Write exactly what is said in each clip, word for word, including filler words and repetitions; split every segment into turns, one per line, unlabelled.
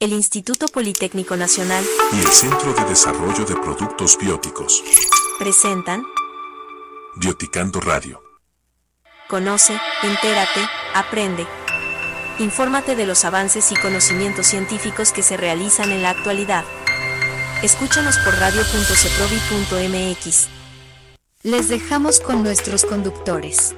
el Instituto Politécnico Nacional
y el Centro de Desarrollo de Productos Bióticos
presentan
Bioticando Radio.
Conoce, entérate, aprende. Infórmate de los avances y conocimientos científicos que se realizan en la actualidad. Escúchanos por radio punto ceprovi punto m x.
Les dejamos con nuestros conductores.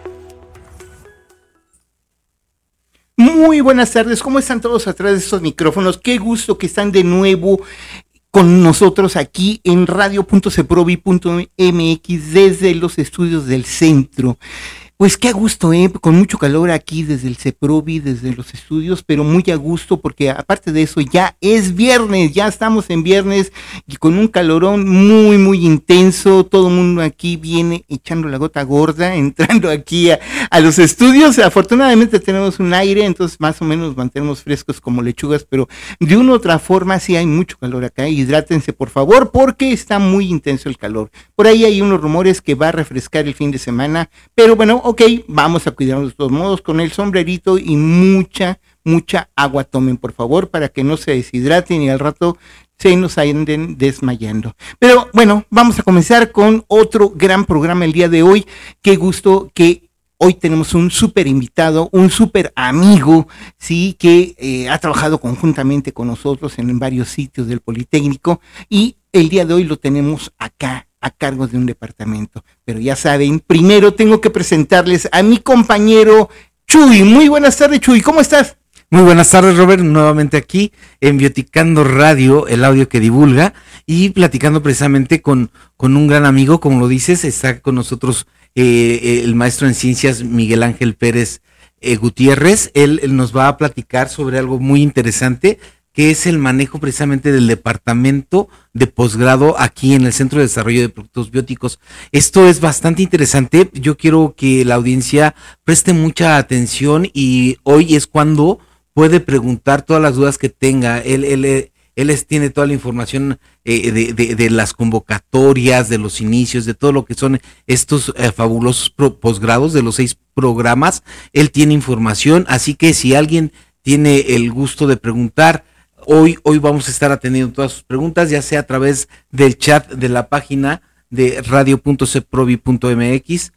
Muy buenas tardes, ¿cómo están todos atrás de estos micrófonos? Qué gusto que están de nuevo con nosotros aquí en radio punto ceprovi punto m x desde los estudios del centro. Pues qué a gusto, ¿eh? Con mucho calor aquí desde el CEPROVI, desde los estudios, pero muy a gusto porque aparte de eso ya es viernes, ya estamos en viernes y con un calorón muy, muy intenso. Todo el mundo aquí viene echando la gota gorda, entrando aquí a, a los estudios. Afortunadamente tenemos un aire, entonces más o menos nos mantenemos frescos como lechugas, pero de una u otra forma sí hay mucho calor acá. Hidrátense por favor porque está muy intenso el calor. Por ahí hay unos rumores que va a refrescar el fin de semana, pero bueno, ok, vamos a cuidarnos de todos modos con el sombrerito y mucha, mucha agua tomen, por favor, para que no se deshidraten y al rato se nos anden desmayando. Pero bueno, vamos a comenzar con otro gran programa el día de hoy. Qué gusto que hoy tenemos un súper invitado, un súper amigo, sí, que eh, ha trabajado conjuntamente con nosotros en varios sitios del Politécnico y el día de hoy lo tenemos acá a cargo de un departamento, pero ya saben, primero tengo que presentarles a mi compañero Chuy. Muy buenas tardes, Chuy, ¿cómo estás?
Muy buenas tardes, Robert, nuevamente aquí en Bioticando Radio, el audio que divulga, y platicando precisamente con, con un gran amigo, como lo dices, está con nosotros eh, el maestro en ciencias Miguel Ángel Pérez eh, Gutiérrez. Él, él nos va a platicar sobre algo muy interesante, que es el manejo precisamente del departamento de posgrado aquí en el Centro de Desarrollo de Productos Bióticos. Esto es bastante interesante, yo quiero que la audiencia preste mucha atención y hoy es cuando puede preguntar todas las dudas que tenga. Él, él, él es, tiene toda la información eh, de, de, de las convocatorias, de los inicios, de todo lo que son estos eh, fabulosos pro, posgrados, de los seis programas. Él tiene información, así que si alguien tiene el gusto de preguntar, Hoy, hoy vamos a estar atendiendo todas sus preguntas, ya sea a través del chat de la página de radio punto ceprovi punto m x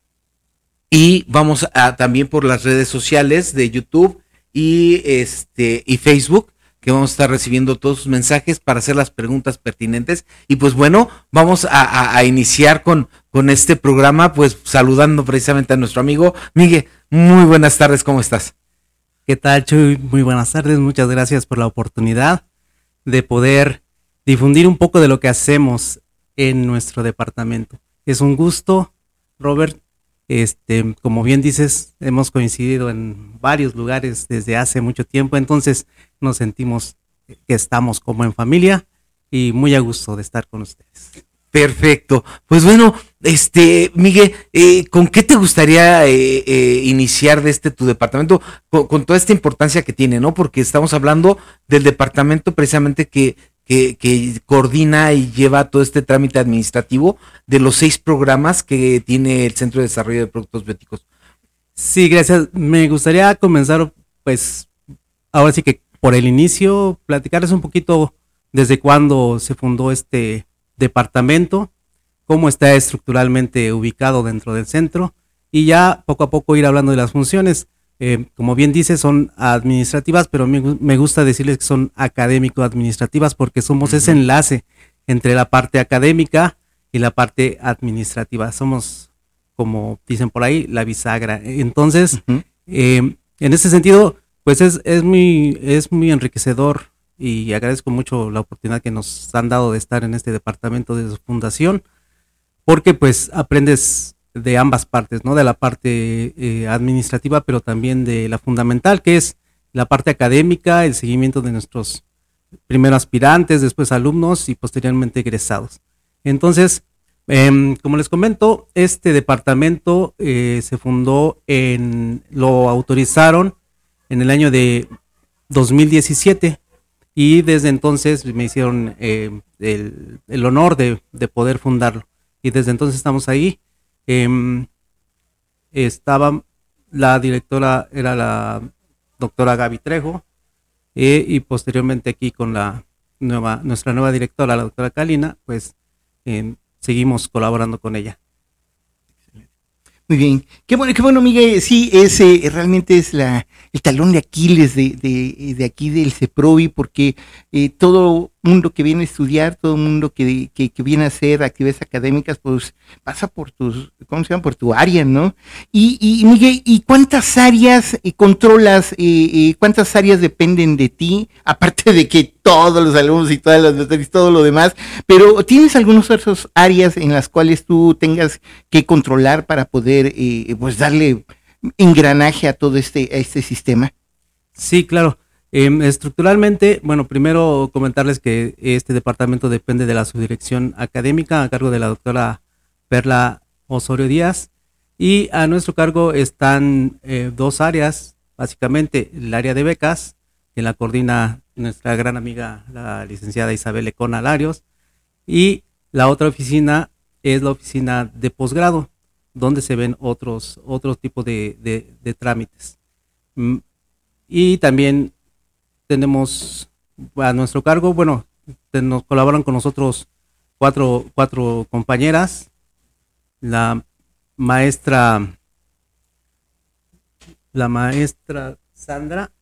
y vamos a también por las redes sociales de YouTube y este y Facebook, que vamos a estar recibiendo todos sus mensajes para hacer las preguntas pertinentes. Y pues bueno, vamos a, a, a iniciar con, con este programa, pues saludando precisamente a nuestro amigo Miguel. Muy buenas tardes, ¿cómo estás?
¿Qué tal, Chuy? Muy buenas tardes, muchas gracias por la oportunidad de poder difundir un poco de lo que hacemos en nuestro departamento. Es un gusto, Robert, este, como bien dices, hemos coincidido en varios lugares desde hace mucho tiempo, entonces nos sentimos que estamos como en familia y muy a gusto de estar con ustedes.
Perfecto. Pues bueno, este, Miguel, eh, ¿con qué te gustaría eh, eh, iniciar de este tu departamento? Con, con toda esta importancia que tiene, ¿no? Porque estamos hablando del departamento precisamente que, que, que coordina y lleva todo este trámite administrativo de los seis programas que tiene el Centro de Desarrollo de Productos Bióticos.
Sí, gracias. Me gustaría comenzar, pues, ahora sí que por el inicio, platicarles un poquito desde cuándo se fundó este departamento, cómo está estructuralmente ubicado dentro del centro y ya poco a poco ir hablando de las funciones. Eh, como bien dice, son administrativas, pero me, me gusta decirles que son académico-administrativas porque somos uh-huh. ese enlace entre la parte académica y la parte administrativa. Somos, como dicen por ahí, la bisagra. Entonces, uh-huh. eh, en ese sentido, pues es, es, muy, es muy enriquecedor y agradezco mucho la oportunidad que nos han dado de estar en este departamento de su fundación, porque pues aprendes de ambas partes, ¿no? De la parte eh, administrativa, pero también de la fundamental, que es la parte académica, el seguimiento de nuestros primeros aspirantes, después alumnos y posteriormente egresados. Entonces, eh, como les comento, este departamento eh, se fundó en, lo autorizaron en el año de dos mil diecisiete. Y desde entonces me hicieron eh, el, el honor de, de poder fundarlo. Y desde entonces estamos ahí. Eh, estaba la directora, era la doctora Gaby Trejo. eh, y posteriormente aquí con la nueva, nuestra nueva directora, la doctora Kalina, pues eh, seguimos colaborando con ella.
Muy bien, qué bueno, qué bueno, Miguel. Sí, ese realmente es la el talón de Aquiles de, de, de aquí del CEPROVI, porque eh, todo mundo que viene a estudiar, todo mundo que, que, que viene a hacer actividades académicas, pues pasa por tus, ¿cómo se llama? Por tu área, ¿no? Y, y Miguel, ¿y cuántas áreas eh, controlas, eh, eh, cuántas áreas dependen de ti? Aparte de que todos los alumnos y todas las materias, todo lo demás, pero ¿tienes algunas otras áreas en las cuales tú tengas que controlar para poder, eh, pues, darle engranaje a todo este, a este sistema?
Sí, claro. Eh, estructuralmente, bueno, primero comentarles que este departamento depende de la subdirección académica a cargo de la doctora Perla Osorio Díaz, y a nuestro cargo están eh, dos áreas, básicamente el área de becas, que la coordina nuestra gran amiga, la licenciada Isabel Lecona Larios, y la otra oficina es la oficina de posgrado, donde se ven otros, otros tipos de, de, de trámites. Y también tenemos a nuestro cargo, bueno, nos colaboran con nosotros cuatro, cuatro compañeras, la maestra, la maestra Sandra,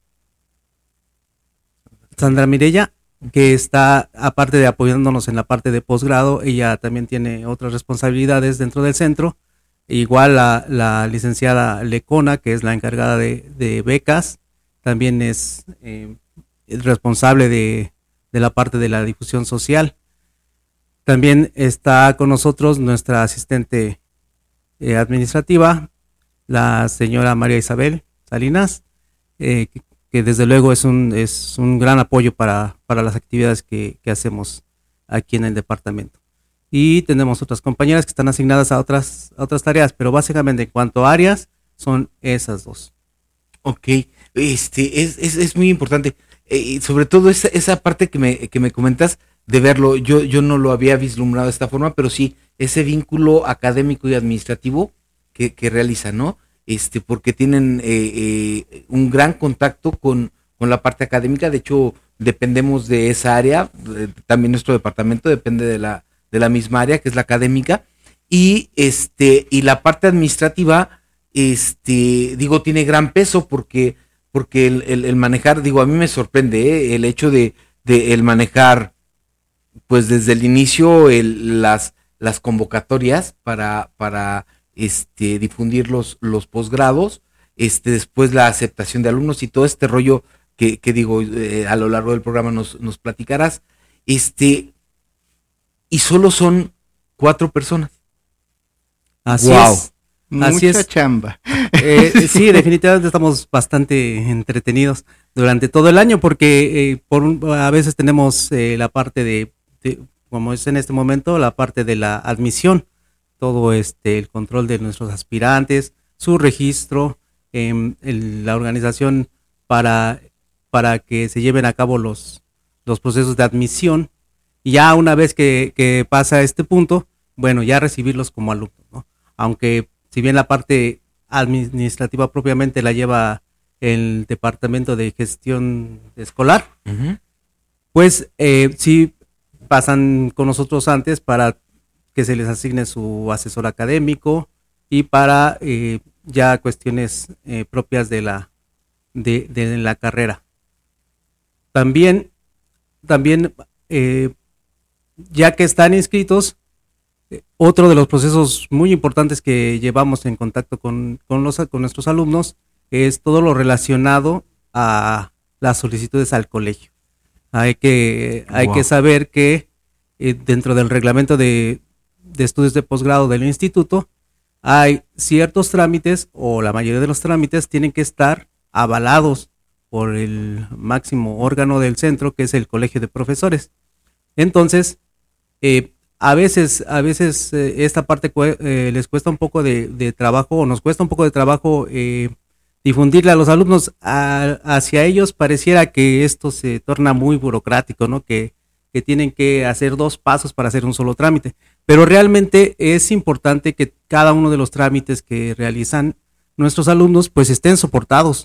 Sandra Mirella, que está, aparte de apoyándonos en la parte de posgrado, ella también tiene otras responsabilidades dentro del centro. Igual la, la licenciada Lecona, que es la encargada de, de becas, también es eh, responsable de, de la parte de la difusión social. También está con nosotros nuestra asistente eh, administrativa, la señora María Isabel Salinas, eh, que, que desde luego es un, es un gran apoyo para, para las actividades que, que hacemos aquí en el departamento. Y tenemos otras compañeras que están asignadas a otras, a otras tareas, pero básicamente en cuanto a áreas, son esas dos.
Ok, este, es, es, es muy importante, eh, sobre todo esa, esa parte que me, que me comentas de verlo, yo, yo no lo había vislumbrado de esta forma, pero sí, ese vínculo académico y administrativo que, que realizan, ¿no? Este, porque tienen eh, eh, un gran contacto con, con la parte académica, de hecho, dependemos de esa área, eh, también nuestro departamento depende de la de la misma área, que es la académica, y este, y la parte administrativa, este, digo, tiene gran peso porque, porque el, el, el manejar, digo, a mí me sorprende, ¿eh? El hecho de, de el manejar, pues desde el inicio, el, las, las convocatorias para, para este, difundir los, los posgrados, este, después la aceptación de alumnos y todo este rollo que, que digo, eh, a lo largo del programa nos, nos platicarás, este, y solo son cuatro personas.
Así
wow.
es.
Así
Mucha
es. chamba.
Eh, sí, definitivamente estamos bastante entretenidos durante todo el año porque eh, por un, a veces tenemos eh, la parte de, de, como es en este momento, la parte de la admisión, todo este, el control de nuestros aspirantes, su registro, eh, el, la organización para, para que se lleven a cabo los, los procesos de admisión. Y ya una vez que, que pasa este punto, bueno, ya recibirlos como alumnos, ¿no? Aunque si bien la parte administrativa propiamente la lleva el Departamento de Gestión Escolar, uh-huh. pues eh, sí pasan con nosotros antes para que se les asigne su asesor académico y para eh, ya cuestiones eh, propias de la, de, de la carrera. También, también eh, ya que están inscritos, eh, otro de los procesos muy importantes que llevamos en contacto con, con, los, con nuestros alumnos es todo lo relacionado a las solicitudes al colegio. Hay que, hay wow. que saber que eh, dentro del reglamento de, de estudios de posgrado del instituto hay ciertos trámites, o la mayoría de los trámites tienen que estar avalados por el máximo órgano del centro, que es el Colegio de Profesores. Entonces, Eh, a veces, a veces eh, esta parte eh, les cuesta un poco de, de trabajo, o nos cuesta un poco de trabajo eh, difundirle a los alumnos. A, hacia ellos pareciera que esto se torna muy burocrático, ¿no? Que, que tienen que hacer dos pasos para hacer un solo trámite. Pero realmente es importante que cada uno de los trámites que realizan nuestros alumnos pues estén soportados.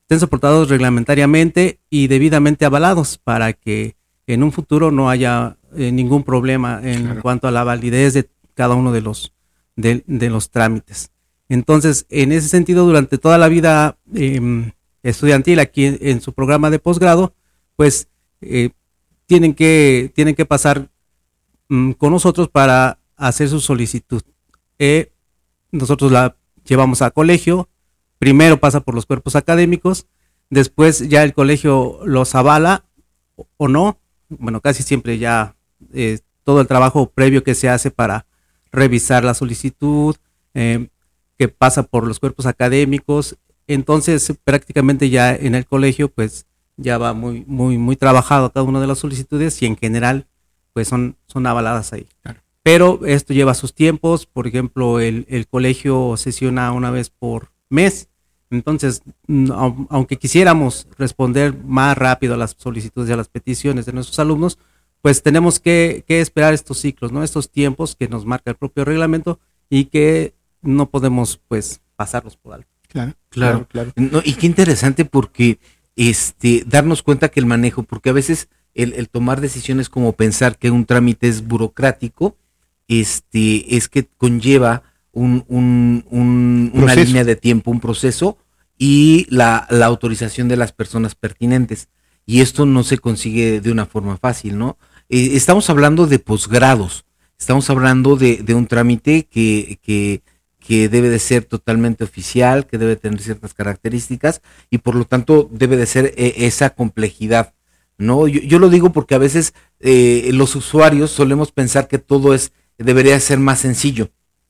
estén soportados reglamentariamente y debidamente avalados para que en un futuro no haya eh, ningún problema en claro. cuanto a la validez de cada uno de los, de, de los trámites. Entonces, en ese sentido, durante toda la vida eh, estudiantil aquí en, en su programa de posgrado, pues eh, tienen que, tienen que pasar mm, con nosotros para hacer su solicitud. Eh, nosotros la llevamos a colegio, primero pasa por los cuerpos académicos, después ya el colegio los avala o, o no, bueno, casi siempre ya eh, todo el trabajo previo que se hace para revisar la solicitud, eh, que pasa por los cuerpos académicos, entonces prácticamente ya en el colegio pues ya va muy muy muy trabajado cada una de las solicitudes y en general pues son, son avaladas ahí. Claro. Pero esto lleva sus tiempos, por ejemplo el, el colegio sesiona una vez por mes, entonces aunque quisiéramos responder más rápido a las solicitudes y a las peticiones de nuestros alumnos, pues tenemos que, que esperar estos ciclos, ¿no? Estos tiempos que nos marca el propio reglamento y que no podemos pues pasarlos por alto.
Claro, claro, claro. No, y qué interesante porque este darnos cuenta que el manejo, porque a veces el, el tomar decisiones como pensar que un trámite es burocrático, este es que conlleva un, un, un una línea de tiempo, un proceso y la, la autorización de las personas pertinentes. Y esto no se consigue de una forma fácil, ¿no? Eh, estamos hablando de posgrados, estamos hablando de, de un trámite que, que que debe de ser totalmente oficial, que debe tener ciertas características y por lo tanto debe de ser eh, esa complejidad, ¿no? Yo, yo lo digo porque a veces eh, los usuarios solemos pensar que todo es debería ser más sencillo,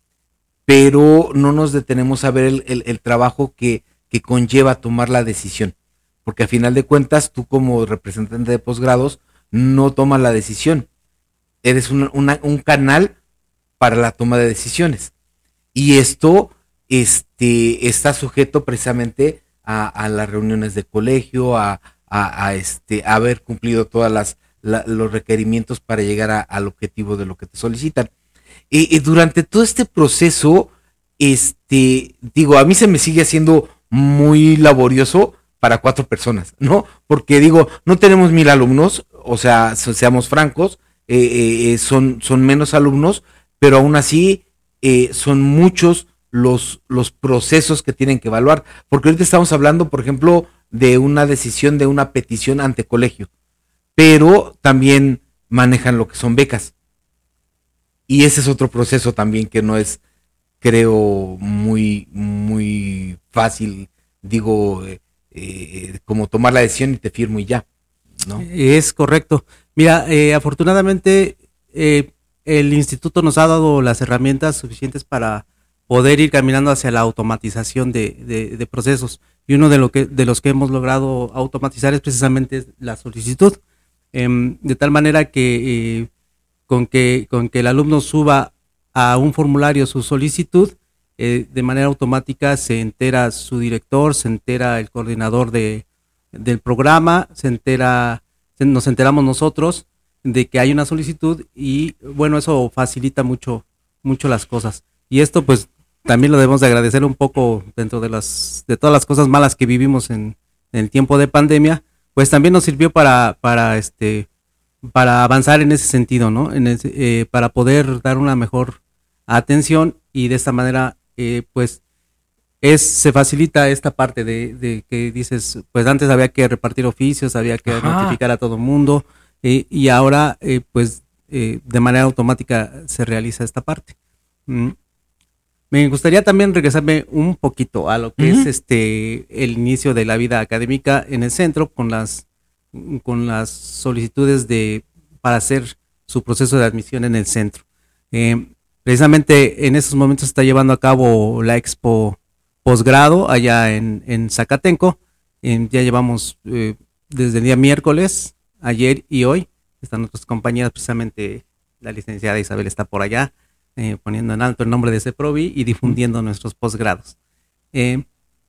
pero no nos detenemos a ver el, el, el trabajo que, que conlleva tomar la decisión, porque a final de cuentas tú como representante de posgrados no tomas la decisión, eres una, una, un canal para la toma de decisiones. Y esto este, está sujeto precisamente a, a las reuniones de colegio, a, a, a, este, a haber cumplido todas las la, los requerimientos para llegar a, al objetivo de lo que te solicitan. Y, y durante todo este proceso, este, digo, a mí se me sigue haciendo muy laborioso para cuatro personas, ¿no? Porque digo, no tenemos mil alumnos, o sea, seamos francos, eh, eh, son, son menos alumnos, pero aún así Eh, son muchos los, los procesos que tienen que evaluar, porque ahorita estamos hablando, por ejemplo, de una decisión de una petición ante colegio, pero también manejan lo que son becas, y ese es otro proceso también que no es, creo, muy, muy fácil, digo, eh, eh, como tomar la decisión y te firmo y ya, ¿no?
Es correcto. Mira, eh, afortunadamente, eh, el instituto nos ha dado las herramientas suficientes para poder ir caminando hacia la automatización de, de, de procesos. Y uno de, lo que, de los que hemos logrado automatizar es precisamente la solicitud. Eh, de tal manera que, eh, con que con que el alumno suba a un formulario su solicitud, eh, de manera automática se entera su director, se entera el coordinador de, del programa, se entera, nos enteramos nosotros de que hay una solicitud y bueno, eso facilita mucho mucho las cosas. Y esto pues también lo debemos de agradecer un poco dentro de las de todas las cosas malas que vivimos en, en el tiempo de pandemia, pues también nos sirvió para para este para avanzar en ese sentido, ¿no? En ese, eh, para poder dar una mejor atención y de esta manera eh, pues es se facilita esta parte de, de que dices, pues antes había que repartir oficios, había que Ajá. notificar a todo mundo. Eh, y ahora, eh, pues, eh, de manera automática se realiza esta parte. Mm. Me gustaría también regresarme un poquito a lo que uh-huh. es este el inicio de la vida académica en el centro con las con las solicitudes de para hacer su proceso de admisión en el centro. Eh, precisamente en estos momentos se está llevando a cabo la Expo Posgrado allá en, en Zacatenco. Eh, ya llevamos eh, desde el día miércoles, ayer y hoy, están nuestras compañeras, precisamente la licenciada Isabel está por allá, eh, poniendo en alto el nombre de CEPROVI y difundiendo nuestros posgrados. Eh,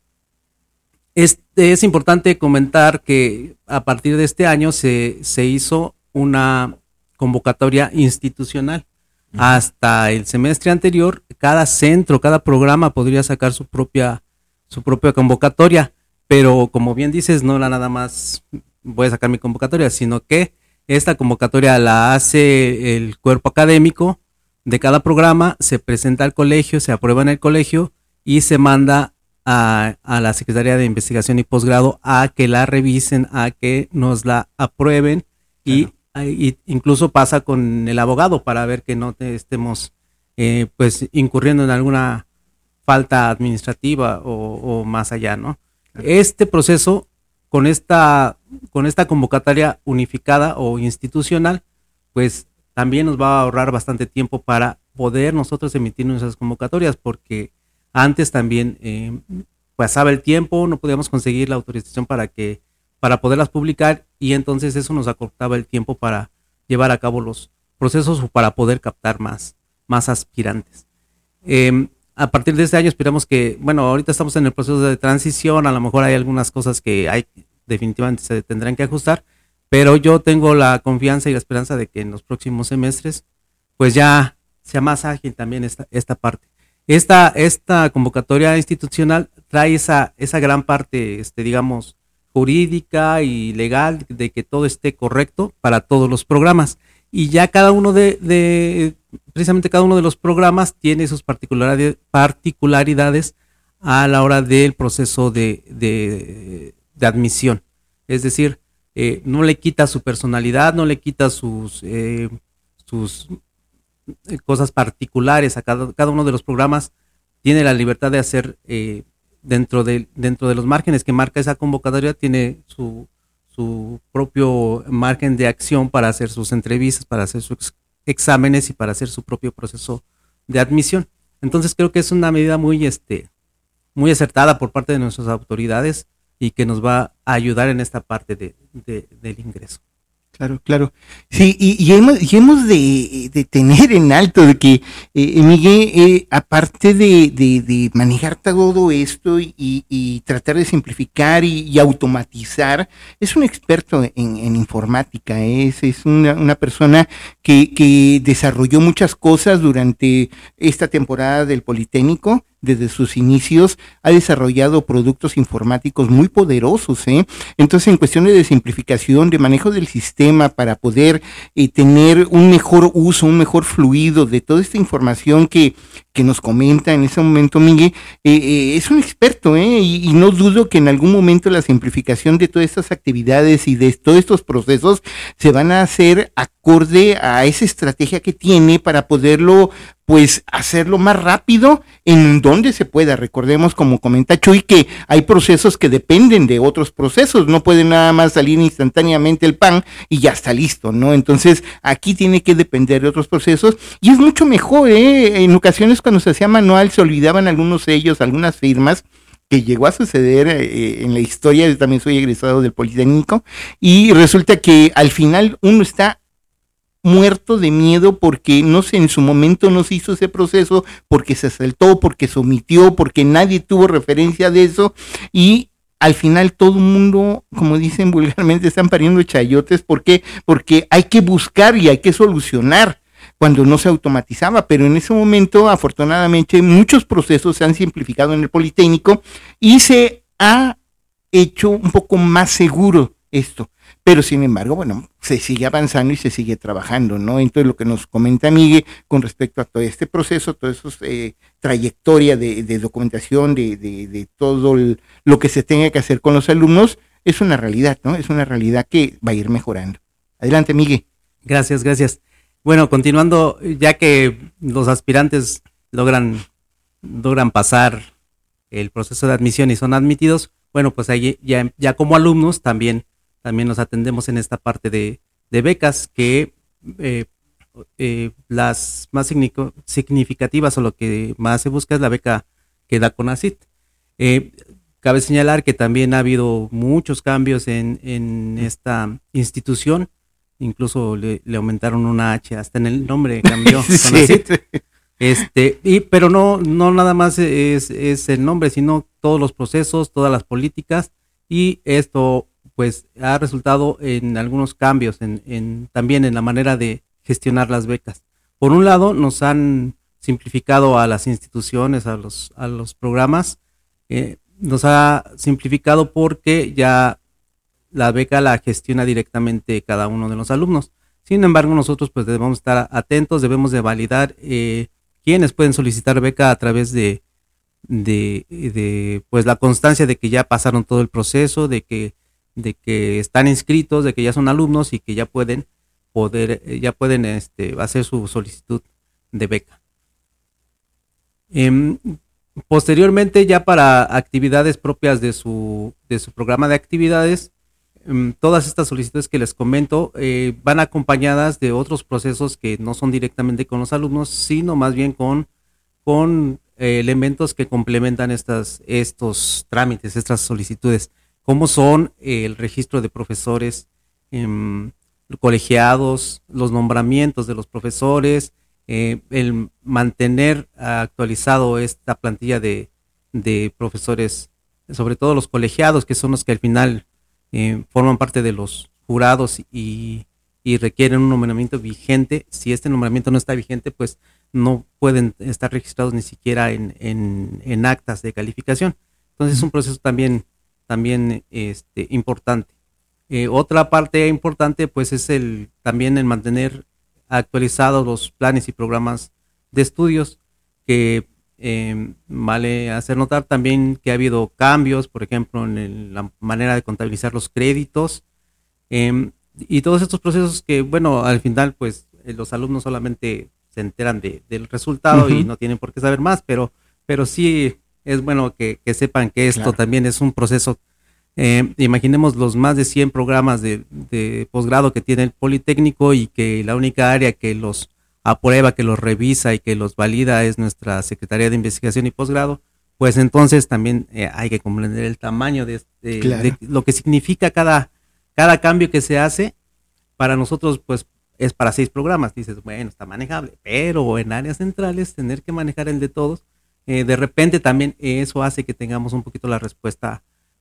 es, es importante comentar que a partir de este año se, se hizo una convocatoria institucional. Uh-huh. Hasta el semestre anterior, cada centro, cada programa podría sacar su propia, su propia convocatoria. pero como bien dices, no la nada más voy a sacar mi convocatoria, sino que esta convocatoria la hace el cuerpo académico de cada programa, se presenta al colegio, se aprueba en el colegio y se manda a, a la Secretaría de Investigación y Posgrado a que la revisen, a que nos la aprueben y, claro. y incluso pasa con el abogado para ver que no te estemos eh, pues incurriendo en alguna falta administrativa o, o más allá, ¿no? Claro. Este proceso con esta con esta convocatoria unificada o institucional, pues también nos va a ahorrar bastante tiempo para poder nosotros emitir nuestras convocatorias, porque antes también eh, pasaba el tiempo, no podíamos conseguir la autorización para que para poderlas publicar y entonces eso nos acortaba el tiempo para llevar a cabo los procesos o para poder captar más, más aspirantes. Eh, a partir de este año esperamos que, bueno, ahorita estamos en el proceso de transición, a lo mejor hay algunas cosas que hay definitivamente se tendrán que ajustar, pero yo tengo la confianza y la esperanza de que en los próximos semestres pues ya sea más ágil también esta, esta parte. Esta, esta convocatoria institucional trae esa, esa gran parte, este, digamos, jurídica y legal de que todo esté correcto para todos los programas. Y ya cada uno de, de precisamente cada uno de los programas tiene sus particularidades, particularidades a la hora del proceso de, de, de admisión. Es decir, eh, no le quita su personalidad, no le quita sus, eh, sus cosas particulares a cada, cada uno de los programas. Tiene la libertad de hacer eh, dentro de dentro de los márgenes que marca esa convocatoria, tiene su, su propio margen de acción para hacer sus entrevistas, para hacer sus exámenes y para hacer su propio proceso de admisión. Entonces creo que es una medida muy, este, muy acertada por parte de nuestras autoridades y que nos va a ayudar en esta parte de, de, del ingreso.
Claro, claro. Sí, y, y hemos, y hemos de, de tener en alto de que eh, Miguel, eh, aparte de, de, de manejar todo esto y, y tratar de simplificar y, y automatizar, es un experto en, en informática, es, es una, una persona que, que desarrolló muchas cosas durante esta temporada del Politécnico. Desde sus inicios ha desarrollado productos informáticos muy poderosos, ¿eh? Entonces, en cuestiones de simplificación, de manejo del sistema para poder eh, tener un mejor uso, un mejor fluido de toda esta información que, que nos comenta en ese momento Miguel, eh, eh, es un experto, ¿eh? Y, y no dudo que en algún momento la simplificación de todas estas actividades y de todos estos procesos se van a hacer acorde a esa estrategia que tiene para poderlo pues hacerlo más rápido en donde se pueda. Recordemos, como comenta Chuy, que hay procesos que dependen de otros procesos, no puede nada más salir instantáneamente el pan y ya está listo, ¿no? Entonces aquí tiene que depender de otros procesos y es mucho mejor, ¿eh? En ocasiones cuando se hacía manual se olvidaban algunos sellos, algunas firmas, que llegó a suceder eh, en la historia. Yo también soy egresado del Politécnico y resulta que al final uno está muerto de miedo porque no sé, en su momento no se hizo ese proceso, porque se saltó, porque se omitió, porque nadie tuvo referencia de eso y al final todo el mundo, como dicen vulgarmente, están pariendo chayotes. ¿Por qué? Porque hay que buscar y hay que solucionar cuando no se automatizaba, pero en ese momento afortunadamente muchos procesos se han simplificado en el Politécnico y se ha hecho un poco más seguro esto. Pero sin embargo, bueno, se sigue avanzando y se sigue trabajando, ¿no? Entonces lo que nos comenta Miguel con respecto a todo este proceso, toda esa eh, trayectoria de, de documentación, de, de, de todo el, lo que se tenga que hacer con los alumnos, es una realidad, ¿no? Es una realidad que va a ir mejorando. Adelante, Miguel.
Gracias, gracias. Bueno, continuando, ya que los aspirantes logran, logran pasar el proceso de admisión y son admitidos, bueno, pues ahí ya, ya como alumnos también También nos atendemos en esta parte de, de becas que eh, eh, las más significativas o lo que más se busca es la beca que da CONACYT. Eh, cabe señalar que también ha habido muchos cambios en, en esta institución, incluso le, le aumentaron una H, hasta en el nombre cambió CONACYT. Sí. Este, y, pero no, no nada más es, es el nombre, sino todos los procesos, todas las políticas, y esto pues ha resultado en algunos cambios en, en también en la manera de gestionar las becas. Por un lado, nos han simplificado a las instituciones, a los, a los programas, eh, nos ha simplificado porque ya la beca la gestiona directamente cada uno de los alumnos. Sin embargo, nosotros pues debemos estar atentos, debemos de validar eh, quiénes pueden solicitar beca a través de, de, de pues la constancia de que ya pasaron todo el proceso, de que, de que están inscritos, de que ya son alumnos y que ya pueden poder, ya pueden este, hacer su solicitud de beca. Eh, posteriormente, ya para actividades propias de su, de su programa de actividades, todas estas solicitudes que les comento eh, van acompañadas de otros procesos que no son directamente con los alumnos, sino más bien con, con eh, elementos que complementan estas, estos trámites, estas solicitudes, como son eh, el registro de profesores eh, colegiados, los nombramientos de los profesores, eh, el mantener actualizado esta plantilla de, de profesores, sobre todo los colegiados, que son los que al final Eh, forman parte de los jurados y, y requieren un nombramiento vigente. Si este nombramiento no está vigente, pues no pueden estar registrados ni siquiera en, en, en actas de calificación. Entonces es un proceso también, también este, importante. Eh, otra parte importante pues es el también el mantener actualizados los planes y programas de estudios, que Eh, vale hacer notar también que ha habido cambios, por ejemplo, en el, la manera de contabilizar los créditos eh, y todos estos procesos que, bueno, al final, pues eh, los alumnos solamente se enteran de, del resultado. Uh-huh. Y no tienen por qué saber más, pero, pero sí es bueno que, que sepan que esto claro. también es un proceso. Eh, imaginemos los más de cien programas de, de posgrado que tiene el Politécnico y que la única área que los aprueba, que los revisa y que los valida es nuestra Secretaría de Investigación y Posgrado, pues entonces también eh, hay que comprender el tamaño de, de, claro. de lo que significa cada, cada cambio que se hace. Para nosotros pues es para seis programas, dices, bueno, está manejable, pero en áreas centrales tener que manejar el de todos, eh, de repente también eso hace que tengamos un poquito la respuesta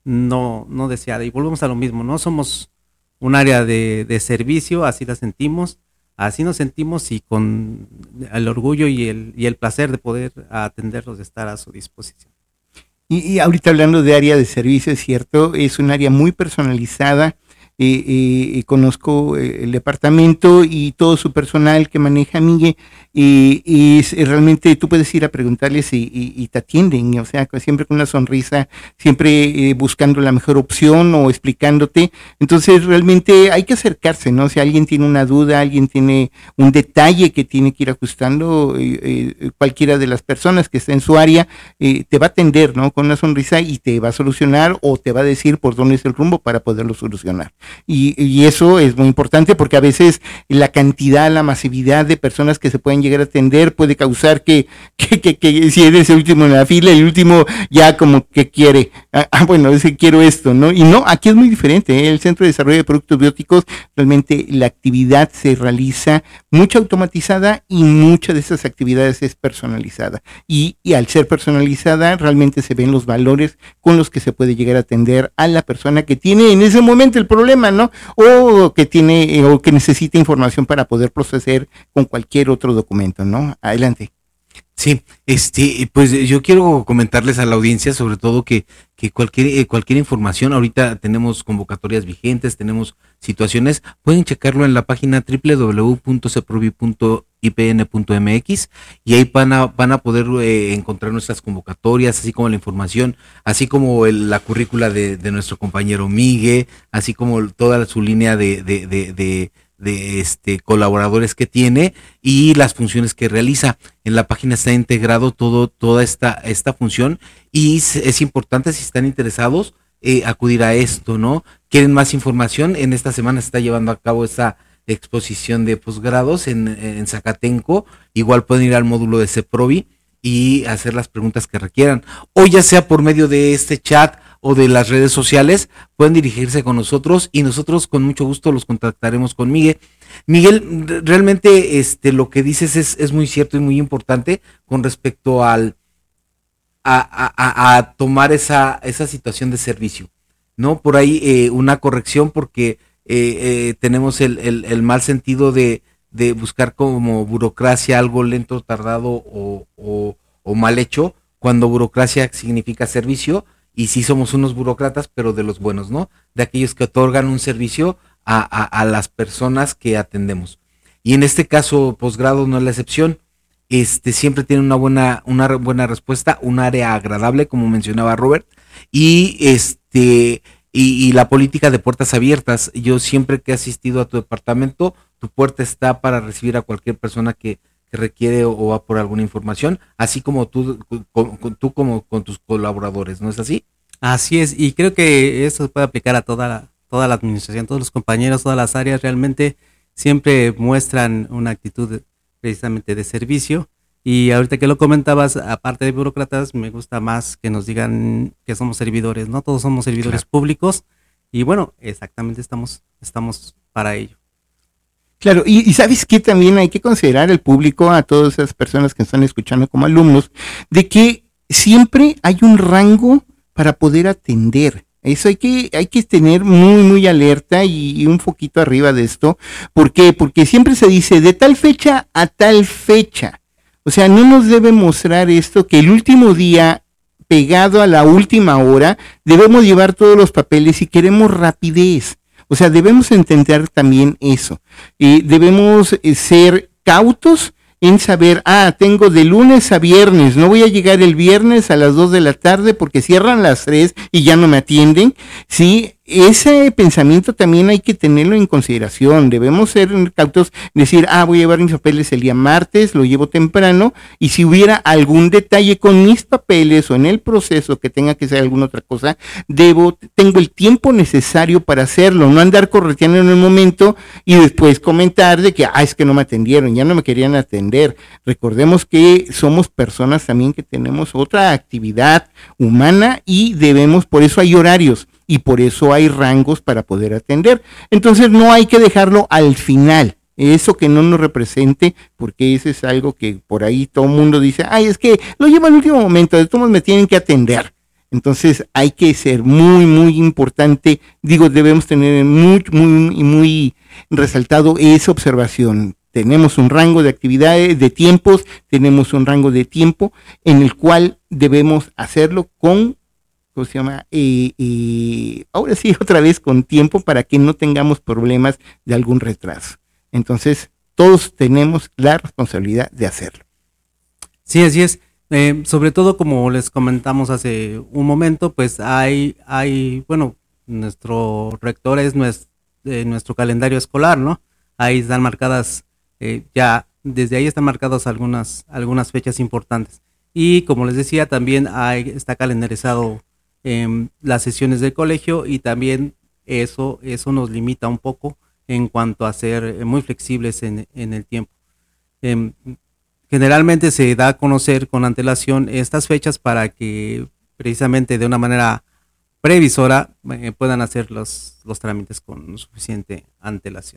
no, no deseada. Y volvemos a lo mismo, no somos un área de, de servicio, así la sentimos. Así nos sentimos y con el orgullo y el, y el placer de poder atenderlos, de estar a su disposición.
Y, y ahorita hablando de área de servicio, es cierto, es un área muy personalizada. Eh, eh, conozco el departamento y todo su personal que maneja Miguel, y, y es, realmente tú puedes ir a preguntarles y, y, y te atienden, o sea, siempre con una sonrisa, siempre eh, buscando la mejor opción o explicándote. Entonces realmente hay que acercarse, ¿no? Si alguien tiene una duda, alguien tiene un detalle que tiene que ir ajustando, eh, eh, cualquiera de las personas que está en su área eh, te va a atender, ¿no? Con una sonrisa y te va a solucionar o te va a decir por dónde es el rumbo para poderlo solucionar. Y, y eso es muy importante porque a veces la cantidad, la masividad de personas que se pueden llegar a atender puede causar que, que, que, que si eres el último en la fila, el último ya como que quiere, ah, bueno, es que quiero esto, ¿no? Y no, aquí es muy diferente, ¿eh? El Centro de Desarrollo de Productos Bióticos, realmente la actividad se realiza mucha automatizada y muchas de esas actividades es personalizada. Y, y al ser personalizada, realmente se ven los valores con los que se puede llegar a atender a la persona que tiene en ese momento el problema, ¿no? O que tiene eh, o que necesita información para poder proceder con cualquier otro documento, ¿no? Adelante.
Sí, este, pues yo quiero comentarles a la audiencia sobre todo que, que cualquier, eh, cualquier información, ahorita tenemos convocatorias vigentes, tenemos situaciones, pueden checarlo en la página doble u doble u doble u punto ceprovi punto i p n punto m x y ahí van a, van a poder eh, encontrar nuestras convocatorias, así como la información, así como el, la currícula de, de nuestro compañero Miguel, así como toda su línea de, de, de, de de este colaboradores que tiene y las funciones que realiza. En la página está integrado todo, toda esta, esta función y es, es importante, si están interesados, eh, acudir a esto, ¿no? ¿Quieren más información? En esta semana se está llevando a cabo esta exposición de posgrados en, en Zacatenco. Igual pueden ir al módulo de CEPROVI y hacer las preguntas que requieran. O ya sea por medio de este chat o de las redes sociales, pueden dirigirse con nosotros y nosotros con mucho gusto los contactaremos con Miguel. Miguel, realmente este, lo que dices es, es muy cierto y muy importante con respecto al a, a, a tomar esa, esa situación de servicio, ¿no? Por ahí eh, una corrección porque eh, eh, tenemos el, el, el mal sentido de, de buscar como burocracia algo lento, tardado o, o, o mal hecho, cuando burocracia significa servicio. y sí somos unos burócratas, pero de los buenos, ¿no? De aquellos que otorgan un servicio a, a, a las personas que atendemos. Y en este caso, posgrado no es la excepción. Este siempre tiene una buena, una buena respuesta, un área agradable, como mencionaba Robert, y este y, y la política de puertas abiertas. Yo siempre que he asistido a tu departamento, tu puerta está para recibir a cualquier persona que, que requiere o, o va por alguna información, así como tú, con, con, tú como con tus colaboradores, ¿no es así?
Así es, y creo que eso se puede aplicar a toda la, toda la administración, todos los compañeros, todas las áreas realmente siempre muestran una actitud de, precisamente de servicio. Y ahorita que lo comentabas, aparte de burócratas, me gusta más que nos digan que somos servidores, ¿no? Todos somos servidores claro. públicos y bueno, exactamente estamos, estamos para ello.
Claro, y, y sabes que también hay que considerar el público, a todas esas personas que están escuchando como alumnos, de que siempre hay un rango para poder atender. Eso hay que, hay que tener muy, muy alerta y, y un poquito arriba de esto. ¿Por qué? Porque siempre se dice de tal fecha a tal fecha. O sea, no nos debe mostrar esto que el último día, pegado a la última hora, debemos llevar todos los papeles y queremos rapidez. O sea, debemos entender también eso. Eh, debemos eh, ser cautos en saber, ah, tengo de lunes a viernes, no voy a llegar el viernes a las dos de la tarde porque cierran las tres y ya no me atienden. Sí, ese pensamiento también hay que tenerlo en consideración. Debemos ser cautos, decir, ah, voy a llevar mis papeles el día martes, lo llevo temprano, y si hubiera algún detalle con mis papeles o en el proceso que tenga que ser alguna otra cosa, debo, tengo el tiempo necesario para hacerlo, no andar correteando en el momento y después comentar de que, ah, es que no me atendieron, ya no me querían atender. Recordemos que somos personas también que tenemos otra actividad humana y debemos, por eso hay horarios. Y por eso hay rangos para poder atender. Entonces no hay que dejarlo al final, eso que no nos represente, porque eso es algo que por ahí todo el mundo dice, ay, es que lo llevo al último momento, de todos me tienen que atender. Entonces hay que ser muy, muy importante, digo, debemos tener muy, muy, muy resaltado esa observación. Tenemos un rango de actividades, de tiempos, tenemos un rango de tiempo en el cual debemos hacerlo con ¿cómo se llama? Eh, eh, ahora sí, otra vez con tiempo para que no tengamos problemas de algún retraso. Entonces, todos tenemos la responsabilidad de hacerlo.
Sí, así es. Eh, sobre todo, como les comentamos hace un momento, pues hay, hay bueno, nuestro rector es nuestro, eh, nuestro calendario escolar, ¿no? Ahí están marcadas, eh, ya, desde ahí están marcadas algunas, algunas fechas importantes. Y como les decía, también hay, está calendarizado Eh, las sesiones del colegio y también eso, eso nos limita un poco en cuanto a ser muy flexibles en, en el tiempo. Eh, generalmente se da a conocer con antelación estas fechas para que precisamente de una manera previsora eh, puedan hacer los, los trámites con suficiente antelación.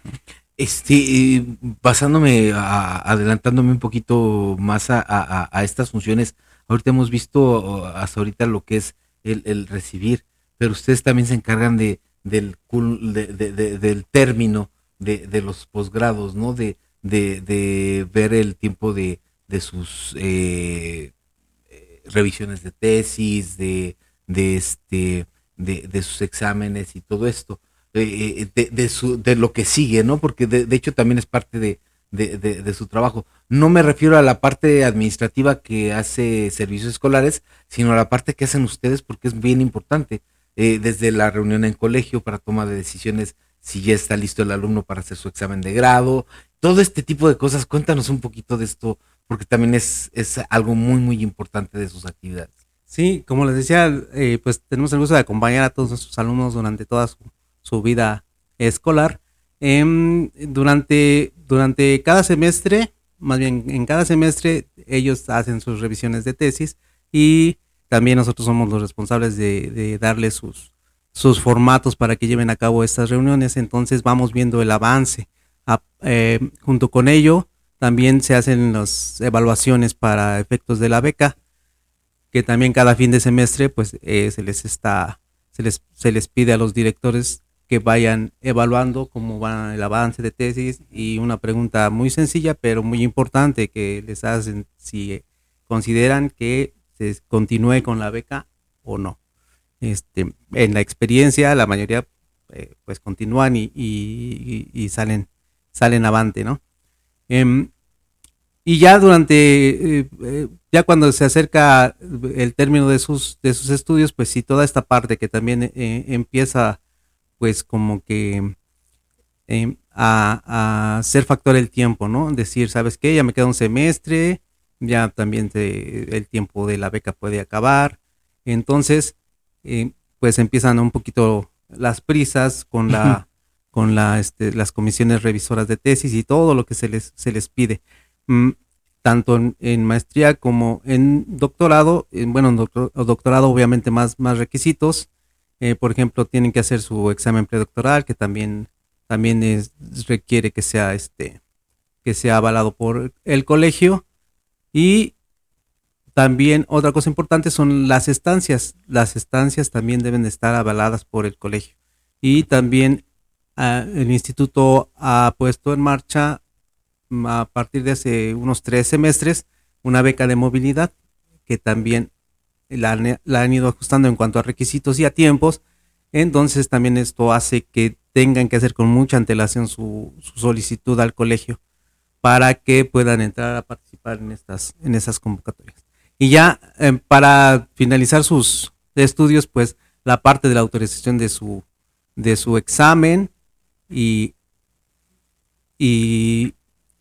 Este, basándome, a, adelantándome un poquito más a, a, a estas funciones, ahorita hemos visto hasta ahorita lo que es El, el recibir, pero ustedes también se encargan de del de, de, de, del término de, de los posgrados, ¿no? De, de, de ver el tiempo de, de sus eh, revisiones de tesis, de, de este, de, de sus exámenes y todo esto, eh, de, de su, de lo que sigue, ¿no? Porque de, de hecho también es parte de De, de, de su trabajo. No me refiero a la parte administrativa que hace servicios escolares, sino a la parte que hacen ustedes, porque es bien importante, eh, desde la reunión en colegio para toma de decisiones, si ya está listo el alumno para hacer su examen de grado, todo este tipo de cosas. Cuéntanos un poquito de esto, porque también es, es algo muy, muy importante de sus actividades.
Sí, como les decía, eh, pues tenemos el gusto de acompañar a todos nuestros alumnos durante toda su, su vida escolar. Eh, durante, durante cada semestre, más bien en cada semestre, ellos hacen sus revisiones de tesis y también nosotros somos los responsables de, de darles sus, sus formatos para que lleven a cabo estas reuniones. Entonces vamos viendo el avance. A, eh, junto con ello, también se hacen las evaluaciones para efectos de la beca, que también cada fin de semestre pues eh, se les está, se les, se les pide a los directores que vayan evaluando cómo va el avance de tesis, y una pregunta muy sencilla pero muy importante que les hacen si consideran que se continúe con la beca o no. Este, en la experiencia, la mayoría eh, pues continúan y, y, y salen, salen avante, ¿no? Eh, y ya durante, eh, eh, ya cuando se acerca el término de sus, de sus estudios, pues sí, toda esta parte que también eh, empieza pues como que eh, a, a ser factor el tiempo, ¿no? Decir, ¿sabes qué? Ya me queda un semestre, ya también te, el tiempo de la beca puede acabar. Entonces, eh, pues empiezan un poquito las prisas con la, con la, este, las comisiones revisoras de tesis y todo lo que se les, se les pide. Mm, tanto en, en maestría como en doctorado, en, bueno, en doctor, doctorado obviamente más, más requisitos. Eh, por ejemplo, tienen que hacer su examen predoctoral, que también, también es, requiere que sea, este, que sea avalado por el colegio. Y también otra cosa importante son las estancias. Las estancias también deben de estar avaladas por el colegio. Y también uh, el instituto ha puesto en marcha a partir de hace unos tres semestres una beca de movilidad que también la, la han ido ajustando en cuanto a requisitos y a tiempos. Entonces también esto hace que tengan que hacer con mucha antelación su, su solicitud al colegio para que puedan entrar a participar en estas, en esas convocatorias. Y ya eh, para finalizar sus estudios, pues la parte de la autorización de su, de su examen y, y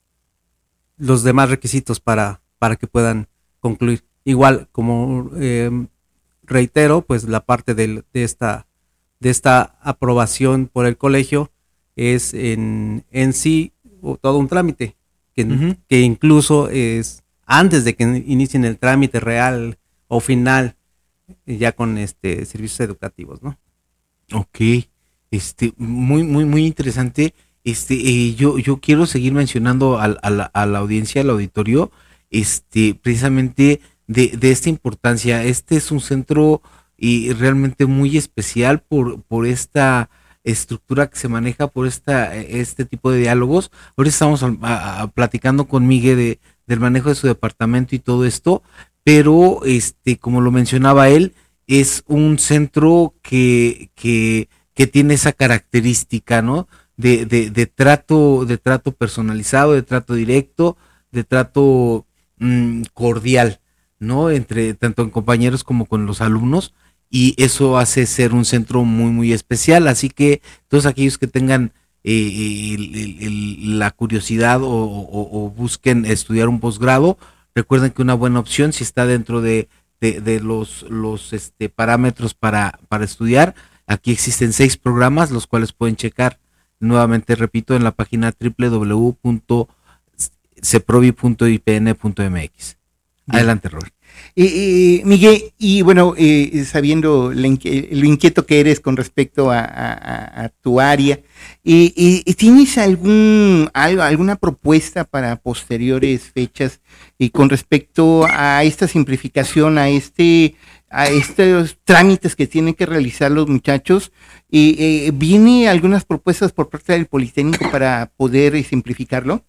los demás requisitos para, para que puedan concluir. Igual, como eh, reitero, pues la parte del, de, esta, de esta aprobación por el colegio es en, en sí todo un trámite, que, uh-huh. que incluso es antes de que inicien el trámite real o final, ya con este servicios educativos, ¿no?
Ok, este, muy, muy, muy interesante. Este, eh, yo, yo quiero seguir mencionando a, a, la, a la audiencia, al auditorio, este, precisamente de, de esta importancia. Este es un centro y realmente muy especial por, por esta estructura que se maneja, por esta, este tipo de diálogos. Ahora estamos a, a, platicando con Miguel de, del manejo de su departamento y todo esto, pero este, como lo mencionaba él, es un centro que, que, que tiene esa característica, ¿no? De, de, de trato, de trato personalizado, de trato directo, de trato mmm, cordial, ¿no? Entre tanto en compañeros como con los alumnos, y eso hace ser un centro muy, muy especial. Así que todos aquellos que tengan eh, el, el, el, la curiosidad o, o, o busquen estudiar un posgrado, recuerden que una buena opción, si está dentro de, de, de los, los este, parámetros para, para estudiar, aquí existen seis programas, los cuales pueden checar. Nuevamente repito, en la página doble u doble u doble u punto ceprovi punto i p n punto m x. Adelante, Robert.
Eh, eh, Miguel, y bueno, eh, sabiendo lo, inqui- lo inquieto que eres con respecto a, a, a tu área, eh, eh, ¿tienes algún algo, alguna propuesta para posteriores fechas eh, con respecto a esta simplificación, a este a estos trámites que tienen que realizar los muchachos? Eh, eh, ¿Viene algunas propuestas por parte del Politécnico para poder eh, simplificarlo?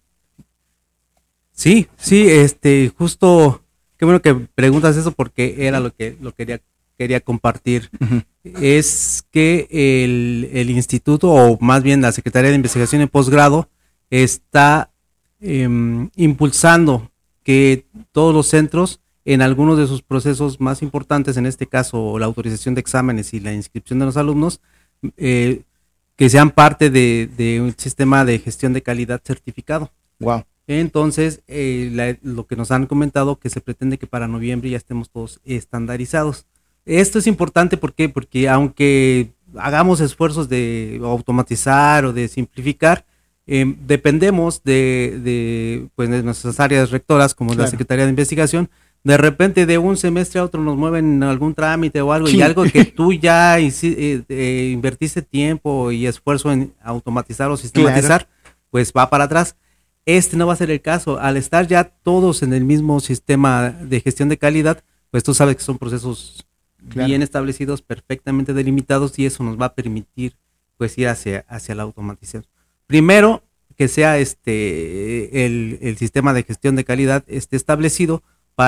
Sí, sí, este, justo, qué bueno que preguntas eso porque era lo que lo quería quería compartir. Uh-huh. Es que el, el instituto, o más bien la Secretaría de Investigación en Posgrado, está eh, impulsando que todos los centros, en algunos de sus procesos más importantes, en este caso la autorización de exámenes y la inscripción de los alumnos, eh, que sean parte de, de un sistema de gestión de calidad certificado.
Wow.
Entonces, eh, la, lo que nos han comentado, que se pretende que para noviembre ya estemos todos estandarizados. Esto es importante, ¿por qué? Porque aunque hagamos esfuerzos de automatizar o de simplificar, eh, dependemos de, de, pues, de nuestras áreas rectoras, como claro. La Secretaría de Investigación. De repente, de un semestre a otro nos mueven algún trámite o algo, sí. Y algo que tú ya eh, eh, invertiste tiempo y esfuerzo en automatizar o sistematizar, claro. Pues va para atrás. Este no va a ser el caso. Al estar ya todos en el mismo sistema de gestión de calidad, pues tú sabes que son procesos claro. Bien establecidos, perfectamente delimitados, y eso nos va a permitir pues ir hacia, hacia la automatización. Primero, que sea este el, el sistema de gestión de calidad esté establecido para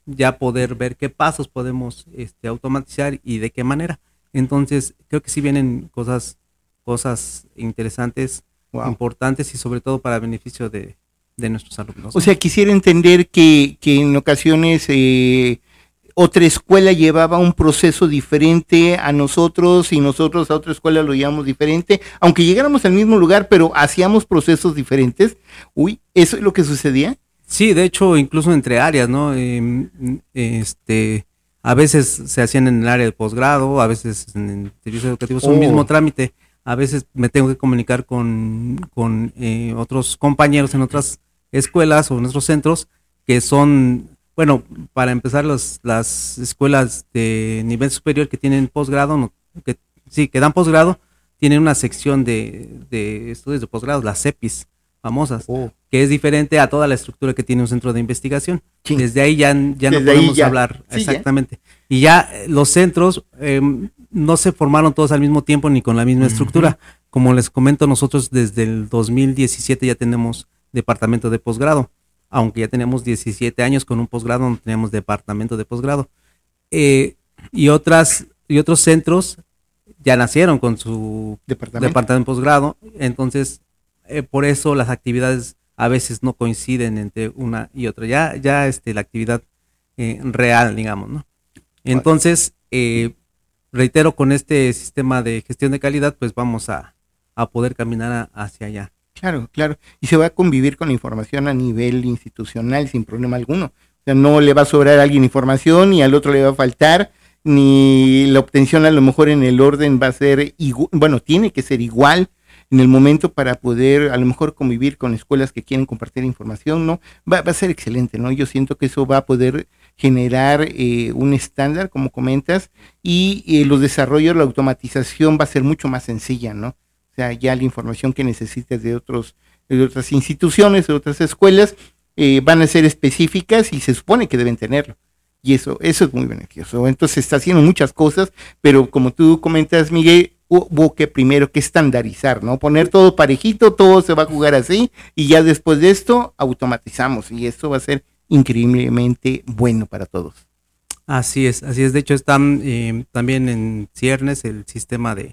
ya poder ver qué pasos podemos este, automatizar y de qué manera. Entonces, creo que sí vienen cosas, cosas interesantes, wow. importantes y sobre todo para beneficio de, de nuestros alumnos.
O sea, quisiera entender que, que en ocasiones eh, otra escuela llevaba un proceso diferente a nosotros y nosotros a otra escuela lo llevamos diferente, aunque llegáramos al mismo lugar, pero hacíamos procesos diferentes. Uy, ¿eso es lo que sucedía?
Sí, de hecho, incluso entre áreas, ¿no? Eh, este... A veces se hacían en el área de posgrado, a veces en el servicio educativo, es un oh. mismo trámite. A veces me tengo que comunicar con, con eh, otros compañeros en otras escuelas o en otros centros que son, bueno, para empezar las, las escuelas de nivel superior que tienen posgrado, no, que sí, que dan posgrado, tienen una sección de, de estudios de posgrado, las CEPIs famosas, oh. que es diferente a toda la estructura que tiene un centro de investigación. Sí. Desde ahí ya, ya no podemos ya. hablar sí, exactamente. Ya. Y ya los centros eh, no se formaron todos al mismo tiempo ni con la misma uh-huh. estructura. Como les comento, nosotros desde el dos mil diecisiete ya tenemos departamento de posgrado, aunque ya tenemos diecisiete años con un posgrado, no tenemos departamento de posgrado. Eh, y otras y otros centros ya nacieron con su departamento, departamento de posgrado, entonces Eh, por eso las actividades a veces no coinciden entre una y otra, ya, ya este, la actividad eh, real, digamos, ¿no? Entonces, eh, reitero, con este sistema de gestión de calidad, pues vamos a, a poder caminar a, hacia allá.
Claro, claro, y se va a convivir con la información a nivel institucional sin problema alguno. O sea, no le va a sobrar a alguien información, ni al otro le va a faltar, ni la obtención a lo mejor en el orden va a ser igual, bueno, tiene que ser igual en el momento para poder a lo mejor convivir con escuelas que quieren compartir información, ¿no? Va, va a ser excelente, ¿no? Yo siento que eso va a poder generar eh, un estándar, como comentas, y eh, los desarrollos, la automatización va a ser mucho más sencilla, ¿no? O sea, ya la información que necesitas de otros, de otras instituciones, de otras escuelas, eh, van a ser específicas y se supone que deben tenerlo. Y eso, eso es muy beneficioso. Entonces se está haciendo muchas cosas, pero como tú comentas, Miguel, hubo que primero que estandarizar, ¿no? Poner todo parejito, todo se va a jugar así, y ya después de esto automatizamos, y esto va a ser increíblemente bueno para todos.
Así es, así es. De hecho, están eh, también en ciernes el sistema de,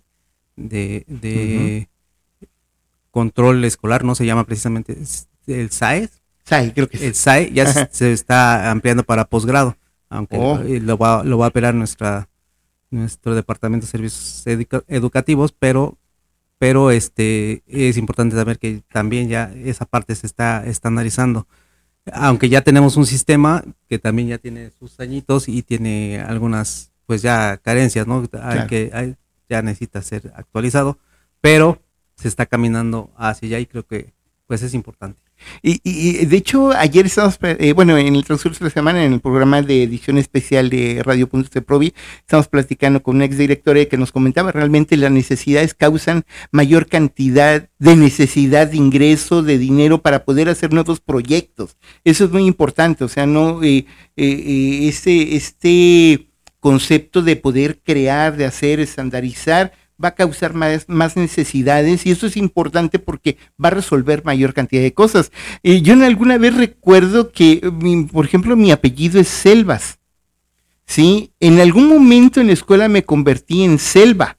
de, de uh-huh. control escolar, no se llama precisamente el S A E. S
A E, creo que sí.
El S A E ya se, se está ampliando para posgrado, aunque oh. lo va, lo va a operar nuestra nuestro departamento de servicios educa- educativos, pero pero este es importante saber que también ya esa parte se está estandarizando, aunque ya tenemos un sistema que también ya tiene sus añitos y tiene algunas pues ya carencias, ¿no? Hay claro. que hay, ya necesita ser actualizado, pero se está caminando hacia allá y creo que pues es importante.
Y, y de hecho ayer estamos, eh, bueno, en el transcurso de la semana en el programa de edición especial de Radio Punto C Provi, estamos platicando con una exdirectora que nos comentaba realmente las necesidades causan mayor cantidad de necesidad de ingreso, de dinero para poder hacer nuevos proyectos. Eso es muy importante, o sea, no eh, eh, este, este concepto de poder crear, de hacer, estandarizar, va a causar más, más necesidades, y eso es importante porque va a resolver mayor cantidad de cosas. Eh, yo en alguna vez recuerdo que, mi, por ejemplo, mi apellido es Selvas, ¿sí? En algún momento en la escuela me convertí en Selva,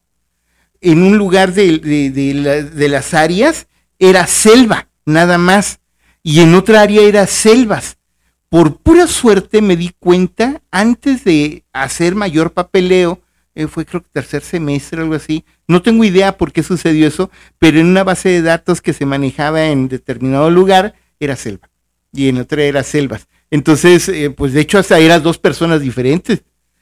en un lugar de, de, de, la, de las áreas era Selva, nada más, y en otra área era Selvas. Por pura suerte me di cuenta, antes de hacer mayor papeleo, Eh, fue creo que tercer semestre, algo así, no tengo idea por qué sucedió eso, pero en una base de datos que se manejaba en determinado lugar, era Selva, y en otra era Selvas, entonces, eh, pues de hecho hasta eran dos personas diferentes,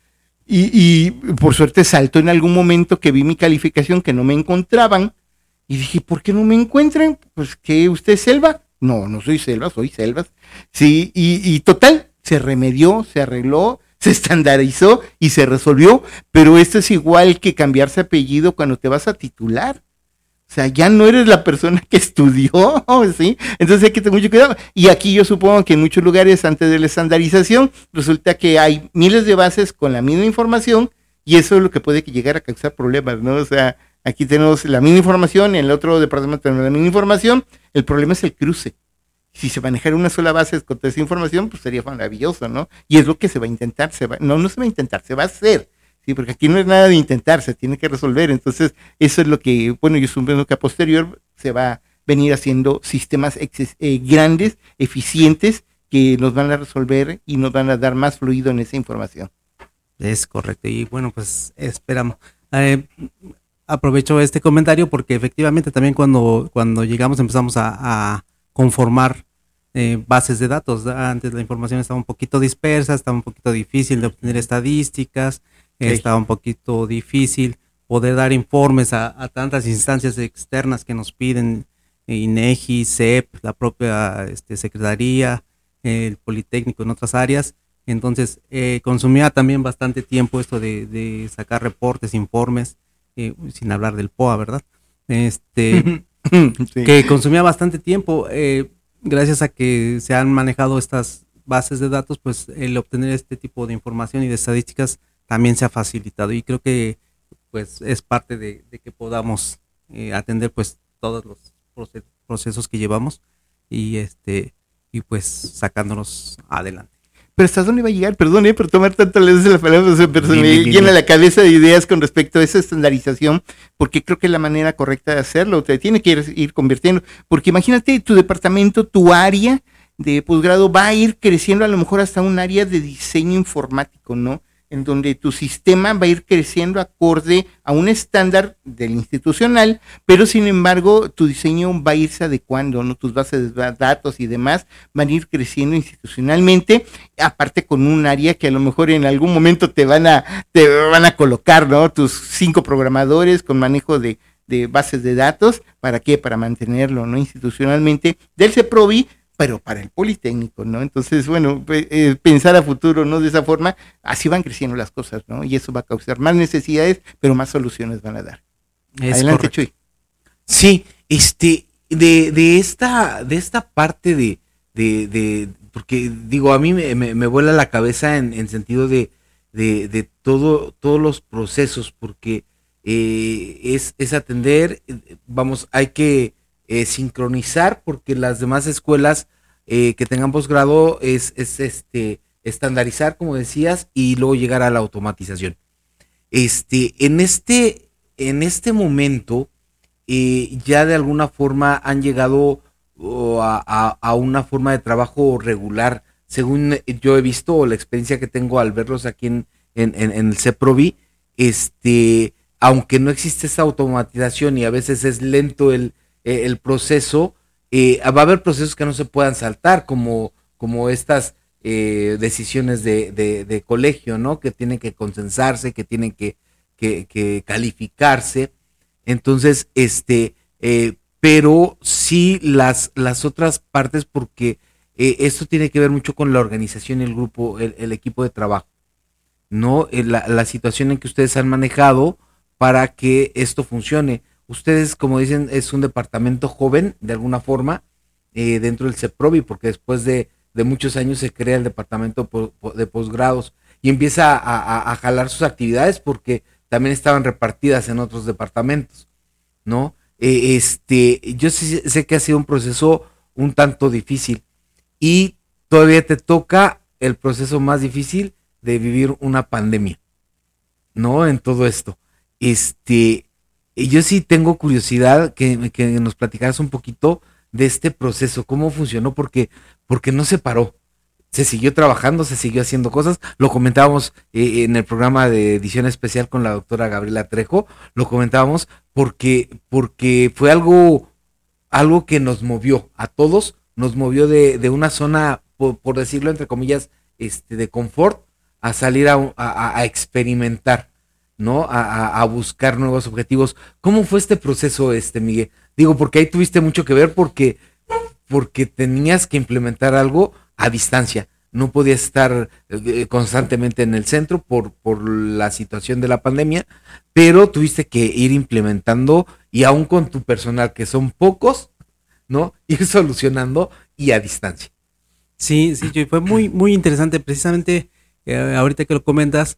y, y por suerte saltó en algún momento que vi mi calificación que no me encontraban, y dije, ¿por qué no me encuentran? Pues que usted es Selva, no, no soy Selva, soy Selvas, sí, y, y total, se remedió, se arregló, se estandarizó y se resolvió, pero esto es igual que cambiarse apellido cuando te vas a titular. O sea, ya no eres la persona que estudió, ¿sí? Entonces hay que tener mucho cuidado. Y aquí yo supongo que en muchos lugares, antes de la estandarización, resulta que hay miles de bases con la misma información, y eso es lo que puede llegar a causar problemas, ¿no? O sea, aquí tenemos la misma información, en el otro departamento tenemos la misma información, el problema es el cruce. Si se manejara una sola base con toda esa información, pues sería maravilloso, ¿no? Y es lo que se va a intentar, se va, no, no se va a intentar, se va a hacer, sí, porque aquí no es nada de intentar, se tiene que resolver. Entonces, eso es lo que, bueno, yo supongo que a posterior se va a venir haciendo sistemas exces, eh, grandes, eficientes, que nos van a resolver y nos van a dar más fluido en esa información.
Es correcto, y bueno, pues esperamos. Eh, aprovecho este comentario porque efectivamente también cuando, cuando llegamos empezamos a, a conformar eh, bases de datos. Antes la información estaba un poquito dispersa, estaba un poquito difícil de obtener estadísticas, sí. estaba un poquito difícil poder dar informes a, a tantas instancias externas que nos piden, eh, INEGI, C E P, la propia este, Secretaría, eh, el Politécnico en otras áreas. Entonces eh, consumía también bastante tiempo esto de, de sacar reportes, informes, eh, sin hablar del P O A, ¿verdad? Este, sí. Que consumía bastante tiempo. Eh, gracias a que se han manejado estas bases de datos, pues el obtener este tipo de información y de estadísticas también se ha facilitado, y creo que pues es parte de, de que podamos eh, atender pues todos los procesos que llevamos y este y pues sacándonos adelante.
Pero ¿hasta dónde va a llegar? Perdón, eh, por tomar tanto veces la palabra, pero se me llena la cabeza de ideas con respecto a esa estandarización, porque creo que es la manera correcta de hacerlo, te tiene que ir, ir convirtiendo, porque imagínate tu departamento, tu área de posgrado va a ir creciendo a lo mejor hasta un área de diseño informático, ¿no? En donde tu sistema va a ir creciendo acorde a un estándar del institucional, pero sin embargo tu diseño va a irse adecuando, ¿no? Tus bases de datos y demás van a ir creciendo institucionalmente, aparte con un área que a lo mejor en algún momento te van a, te van a colocar, ¿no? Tus cinco programadores con manejo de, de bases de datos, ¿para qué? Para mantenerlo, ¿no? Institucionalmente del CEPROVI, pero para el Politécnico, ¿no? Entonces, bueno, eh, pensar a futuro, ¿no? De esa forma, así van creciendo las cosas, ¿no? Y eso va a causar más necesidades, pero más soluciones van a dar.
Es
Adelante,
correcto.
Chuy.
Sí, este, de, de esta, de esta parte de, de, de, porque digo, a mí me, me, me vuela la cabeza en, en sentido de, de, de todo, todos los procesos, porque eh, es, es atender, vamos, hay que Eh, sincronizar, porque las demás escuelas eh, que tengan posgrado es, es este estandarizar, como decías, y luego llegar a la automatización. Este, en este, en este momento, eh, ya de alguna forma han llegado oh, a, a, a una forma de trabajo regular, según yo he visto, o la experiencia que tengo al verlos aquí en, en, en, en el CEPROVI, este, aunque no existe esa automatización y a veces es lento el el proceso, eh, va a haber procesos que no se puedan saltar, como, como estas eh, decisiones de, de, de colegio, ¿no? Que tienen que consensarse, que tienen que, que, que calificarse. Entonces, este, eh, pero sí las, las otras partes, porque eh, esto tiene que ver mucho con la organización y el grupo, el, el equipo de trabajo, ¿no? La, la situación en que ustedes han manejado para que esto funcione. Ustedes, como dicen, es un departamento joven, de alguna forma, eh, dentro del CEPROVI, porque después de, de muchos años se crea el departamento de posgrados y empieza a, a, a jalar sus actividades, porque también estaban repartidas en otros departamentos, ¿no? Eh, este, yo sé, sé que ha sido un proceso un tanto difícil, y todavía te toca el proceso más difícil de vivir una pandemia, ¿no? En todo esto. Este... Y yo sí tengo curiosidad que, que nos platicaras un poquito de este proceso, cómo funcionó, porque, porque no se paró, se siguió trabajando, se siguió haciendo cosas, lo comentábamos eh, en el programa de edición especial con la doctora Gabriela Trejo, lo comentábamos porque, porque fue algo, algo que nos movió a todos, nos movió de, de una zona, por, por decirlo entre comillas, este, de confort, a salir a, a, a experimentar, ¿no? A, a buscar nuevos objetivos. ¿Cómo fue este proceso, este Miguel? Digo, porque ahí tuviste mucho que ver, porque, porque tenías que implementar algo a distancia. No podías estar eh, constantemente en el centro por, por la situación de la pandemia, pero tuviste que ir implementando, y aún con tu personal, que son pocos, ¿no? Ir solucionando y a distancia.
Sí, sí, fue muy, muy interesante. Precisamente, eh, ahorita que lo comentas,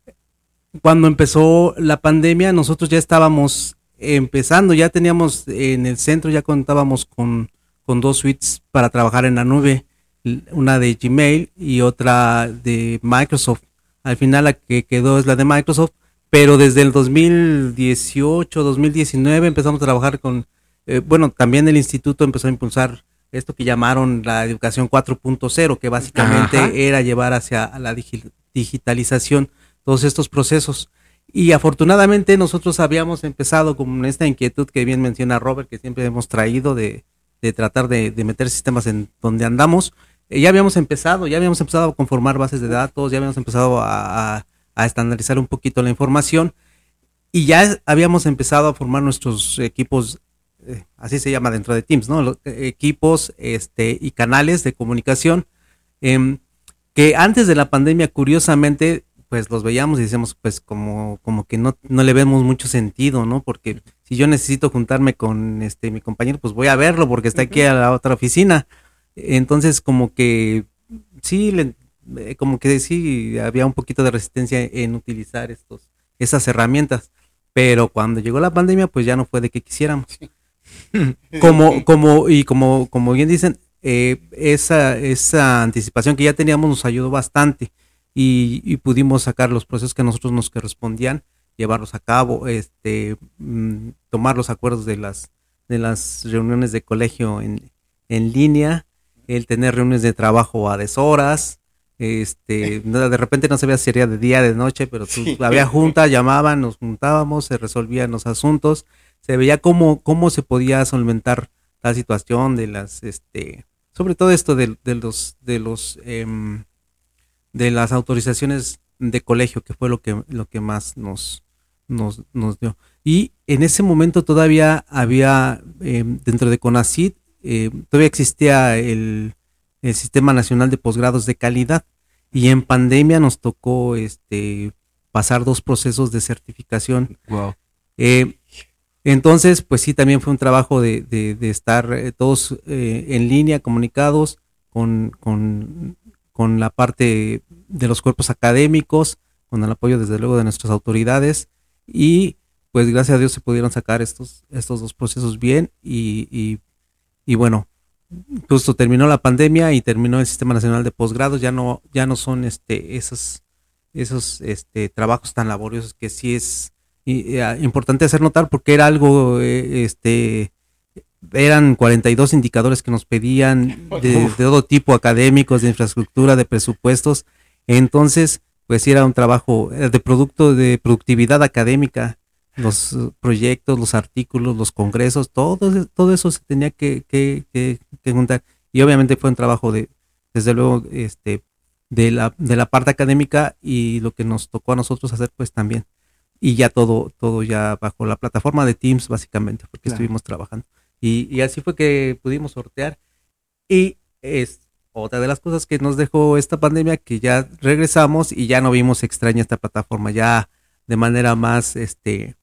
cuando empezó la pandemia, nosotros ya estábamos empezando, ya teníamos en el centro, ya contábamos con, con dos suites para trabajar en la nube, una de Gmail y otra de Microsoft. Al final la que quedó es la de Microsoft, pero desde el dos mil dieciocho, dos mil diecinueve empezamos a trabajar con, eh, bueno, también el instituto empezó a impulsar esto que llamaron la educación cuatro punto cero, que básicamente Ajá. era llevar hacia la digi- digitalización todos estos procesos. Y afortunadamente nosotros habíamos empezado con esta inquietud que bien menciona Robert, que siempre hemos traído de, de tratar de, de meter sistemas en donde andamos. Eh, ya habíamos empezado, ya habíamos empezado a conformar bases de datos, ya habíamos empezado a, a, a estandarizar un poquito la información y ya habíamos empezado a formar nuestros equipos, eh, así se llama dentro de Teams, ¿no? Los, eh, equipos este, y canales de comunicación eh, que antes de la pandemia, curiosamente, pues los veíamos y decíamos, pues como, como que no, no le vemos mucho sentido, ¿no? Porque si yo necesito juntarme con este mi compañero, pues voy a verlo porque está aquí a la otra oficina. Entonces, como que sí, le, como que sí había un poquito de resistencia en utilizar estos, esas herramientas. Pero cuando llegó la pandemia, pues ya no fue de que quisiéramos. Como, como, y como, como bien dicen, eh, esa, esa anticipación que ya teníamos nos ayudó bastante. Y, y pudimos sacar los procesos que a nosotros nos correspondían, llevarlos a cabo, este, mm, tomar los acuerdos de las de las reuniones de colegio en, en línea, el tener reuniones de trabajo a deshoras, este, de repente no sabía si sería de día, de noche, pero tú, sí. había junta, llamaban, nos juntábamos, se resolvían los asuntos, se veía cómo, cómo se podía solventar la situación de las, este, sobre todo esto de, de los, de los, eh, de las autorizaciones de colegio, que fue lo que lo que más nos nos, nos dio. Y en ese momento todavía había, eh, dentro de CONACYT, eh, todavía existía el, el Sistema Nacional de Posgrados de Calidad, y en pandemia nos tocó este pasar dos procesos de certificación.
Wow.
Eh, entonces, pues sí, también fue un trabajo de, de, de estar eh, todos eh, en línea, comunicados, con, con con la parte de los cuerpos académicos, con el apoyo desde luego de nuestras autoridades, y pues gracias a Dios se pudieron sacar estos, estos dos procesos bien, y, y, y bueno, justo terminó la pandemia y terminó el Sistema Nacional de Posgrados, ya no, ya no son este, esos, esos este, trabajos tan laboriosos que sí es y, eh, importante hacer notar, porque era algo, eh, este, eran cuarenta y dos indicadores que nos pedían de, de todo tipo, académicos, de infraestructura, de presupuestos. Entonces, pues sí era un trabajo de producto de productividad académica, los proyectos, los artículos, los congresos, todo, todo eso se tenía que, que, que, que juntar. Y obviamente fue un trabajo de, desde luego, este, de la, de la parte académica, y lo que nos tocó a nosotros hacer, pues también. Y ya todo, todo ya bajo la plataforma de Teams, básicamente, porque claro. estuvimos trabajando. Y, y así fue que pudimos sortear, y es otra de las cosas que nos dejó esta pandemia, que ya regresamos y ya no vimos extraña esta plataforma, ya de manera más este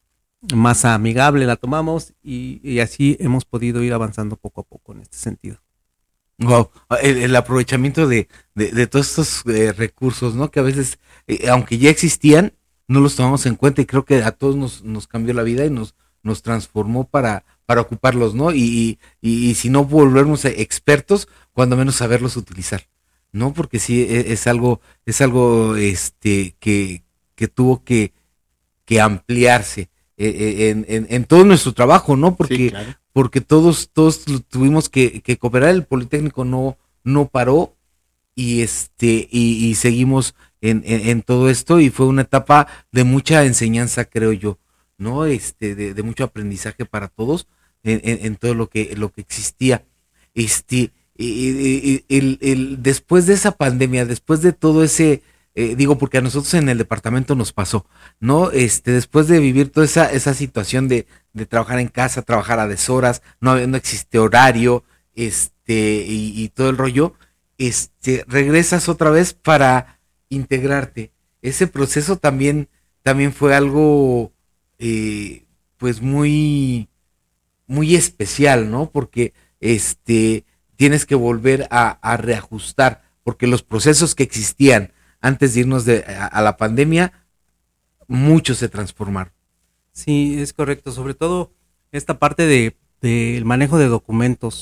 más amigable la tomamos, y, y así hemos podido ir avanzando poco a poco en este sentido.
Wow, el, el aprovechamiento de, de, de todos estos eh, recursos, ¿no? Que a veces, eh, aunque ya existían, no los tomamos en cuenta, y creo que a todos nos, nos cambió la vida y nos nos transformó para, para ocuparlos, ¿no? Y, y, y si no volvernos expertos, cuando menos saberlos utilizar, ¿no? Porque sí es, es algo, es algo este que, que tuvo que, que ampliarse eh, en, en, en todo nuestro trabajo, ¿no? Porque, sí, claro. porque todos, todos tuvimos que, que cooperar, el Politécnico no, no paró, y este, y, y seguimos en, en, en todo esto, y fue una etapa de mucha enseñanza, creo yo, ¿no? Este, de, de mucho aprendizaje para todos en, en, en todo lo que, lo que existía. Este, el, el, el, después de esa pandemia, después de todo ese, eh, digo, porque a nosotros en el departamento nos pasó, ¿no? Este, después de vivir toda esa, esa situación de, de trabajar en casa, trabajar a deshoras, no, no existe horario, este, y, y todo el rollo, este, regresas otra vez para integrarte. Ese proceso también, también fue algo Eh, pues muy muy especial, ¿no? Porque este tienes que volver a, a reajustar, porque los procesos que existían antes de irnos de, a, a la pandemia, muchos se transformaron.
Sí, es correcto, sobre todo esta parte de del manejo de documentos.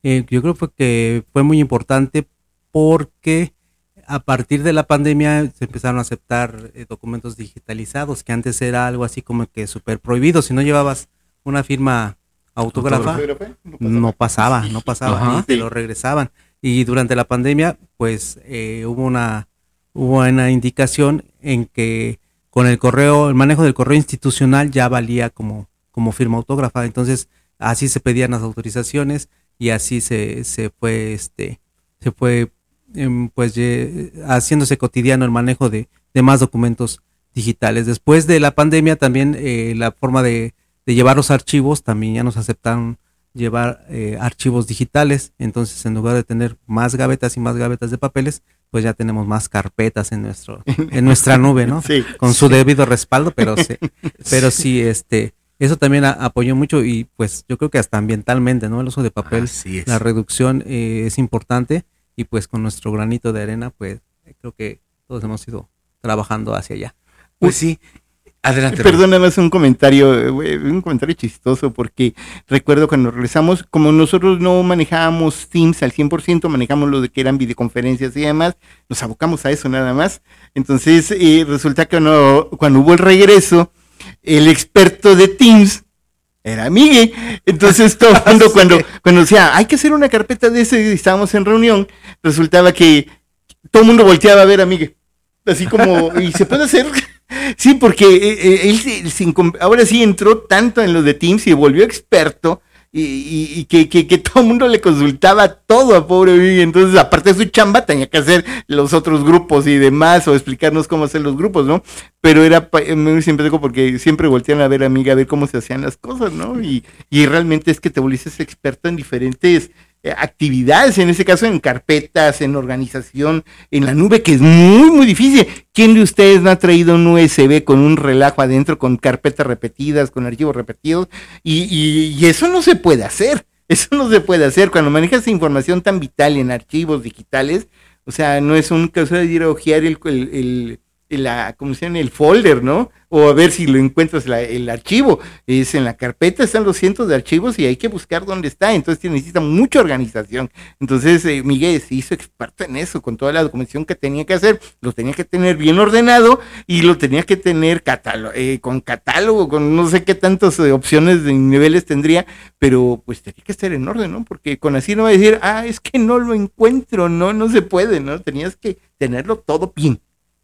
Eh, yo creo fue que fue muy importante porque a partir de la pandemia se empezaron a aceptar eh, documentos digitalizados, que antes era algo así como que súper prohibido. Si no llevabas una firma autógrafa, no pasaba, no pasaba,
Ajá.
y te lo regresaban. Y durante la pandemia, pues eh, hubo una hubo una indicación en que con el correo, el manejo del correo institucional ya valía como, como firma autógrafa. Entonces, así se pedían las autorizaciones y así se, se fue, este, se fue em, pues ye- haciéndose cotidiano el manejo de, de más documentos digitales. Después de la pandemia también eh, la forma de, de llevar los archivos, también ya nos aceptaron llevar eh, archivos digitales. Entonces, en lugar de tener más gavetas y más gavetas de papeles, pues ya tenemos más carpetas en nuestro en nuestra nube, ¿no?
Sí,
Con su debido respaldo, pero sí, pero sí, este, eso también a- apoyó mucho y pues yo creo que hasta ambientalmente, ¿no? El uso de papel,
Así es.
la reducción eh, es importante y pues con nuestro granito de arena, pues creo que todos hemos ido trabajando hacia allá.
Pues sí, adelante.
Perdón, nada más un comentario, eh, un comentario chistoso, porque recuerdo cuando regresamos, como nosotros no manejábamos Teams al cien por ciento, manejamos lo de que eran videoconferencias y demás, nos abocamos a eso nada más. Entonces, eh, resulta que no- cuando hubo el regreso, el experto de Teams era Migue. Entonces, todo el mundo cuando, cuando decía, hay que hacer una carpeta de ese, y estábamos en reunión, resultaba que todo el mundo volteaba a ver a Migue. Así como, ¿y se puede hacer? Sí, porque eh, eh, él se- se incom- ahora sí entró tanto en lo de Teams y volvió experto y, y- y que, que, que todo el mundo le consultaba todo a pobre Vivi. Entonces, aparte de su chamba, tenía que hacer los otros grupos y demás o explicarnos cómo hacer los grupos, ¿no? Pero era pa- eh, muy simpático porque siempre voltean a ver a Amiga a ver cómo se hacían las cosas, ¿no? Y, y realmente es que te volviste experto en diferentes eh, actividades, en ese caso en carpetas, en organización, en la nube, que es muy, muy difícil. ¿Quién de ustedes no ha traído un U S B con un relajo adentro, con carpetas repetidas, con archivos repetidos? Y, y, y eso no se puede hacer, eso no se puede hacer. Cuando manejas información tan vital en archivos digitales, o sea, no es un caso de ir a ojear el, el, el, el- la, ¿cómo se llama? El folder, ¿no? O a ver si lo encuentras la- el archivo. Es en la carpeta, están los cientos de archivos y hay que buscar dónde está. Entonces te necesita mucha organización. Entonces eh, Miguel se hizo experto en eso, con toda la documentación que tenía que hacer. Lo tenía que tener bien ordenado y lo tenía que tener catalo- eh, con catálogo, con no sé qué tantas eh, opciones de niveles tendría, pero pues tenía que estar en orden, ¿no? Porque con así no va a decir, ah, es que no lo encuentro, no, no se puede, ¿no? Tenías que tenerlo todo bien.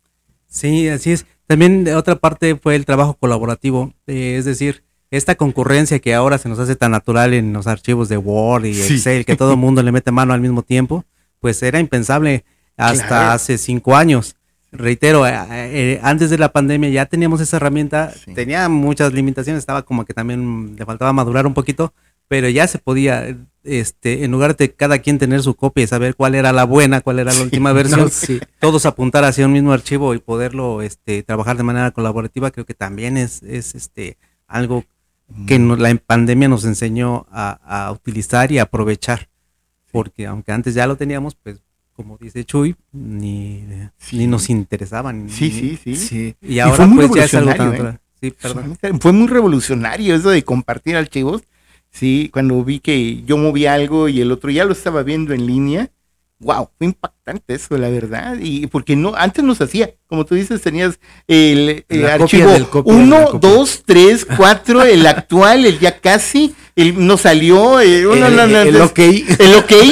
Sí, así es. También de otra parte fue el trabajo colaborativo, eh, es decir, esta concurrencia que ahora se nos hace tan natural en los archivos de Word y
Sí.
Excel, que todo el mundo le mete mano al mismo tiempo, pues era impensable hasta
Claro.
hace cinco años. Reitero, eh, eh, antes de la pandemia ya teníamos esa herramienta,
Sí.
tenía muchas limitaciones, estaba como que también le faltaba madurar un poquito, pero ya se podía, este, en lugar de cada quien tener su copia y saber cuál era la buena, cuál era la última versión,
no, sí.
todos apuntar hacia un mismo archivo y poderlo, este, trabajar de manera colaborativa, creo que también es, es este, algo que no- la pandemia nos enseñó a, a utilizar y a aprovechar, porque aunque antes ya lo teníamos, pues, como dice Chuy, ni, ni nos interesaba. Ni,
Sí,
ni-
sí, sí.
Sí.
Y
Y
ahora
fue muy
pues ya es algo tan
revolucionario, ¿eh?
natural. Sí, perdón.
Fue muy revolucionario eso de compartir archivos. Sí, cuando vi que yo movía algo y el otro ya lo estaba viendo en línea. Wow, fue impactante eso, la verdad. Y porque no, antes no se hacía. Como tú dices, tenías el, el
La copia
archivo
del copia de la
uno,
copia.
dos, tres, cuatro, el actual, el ya casi, el no salió, el, no,
El-
no, no,
el
entonces,
ok.
el ok.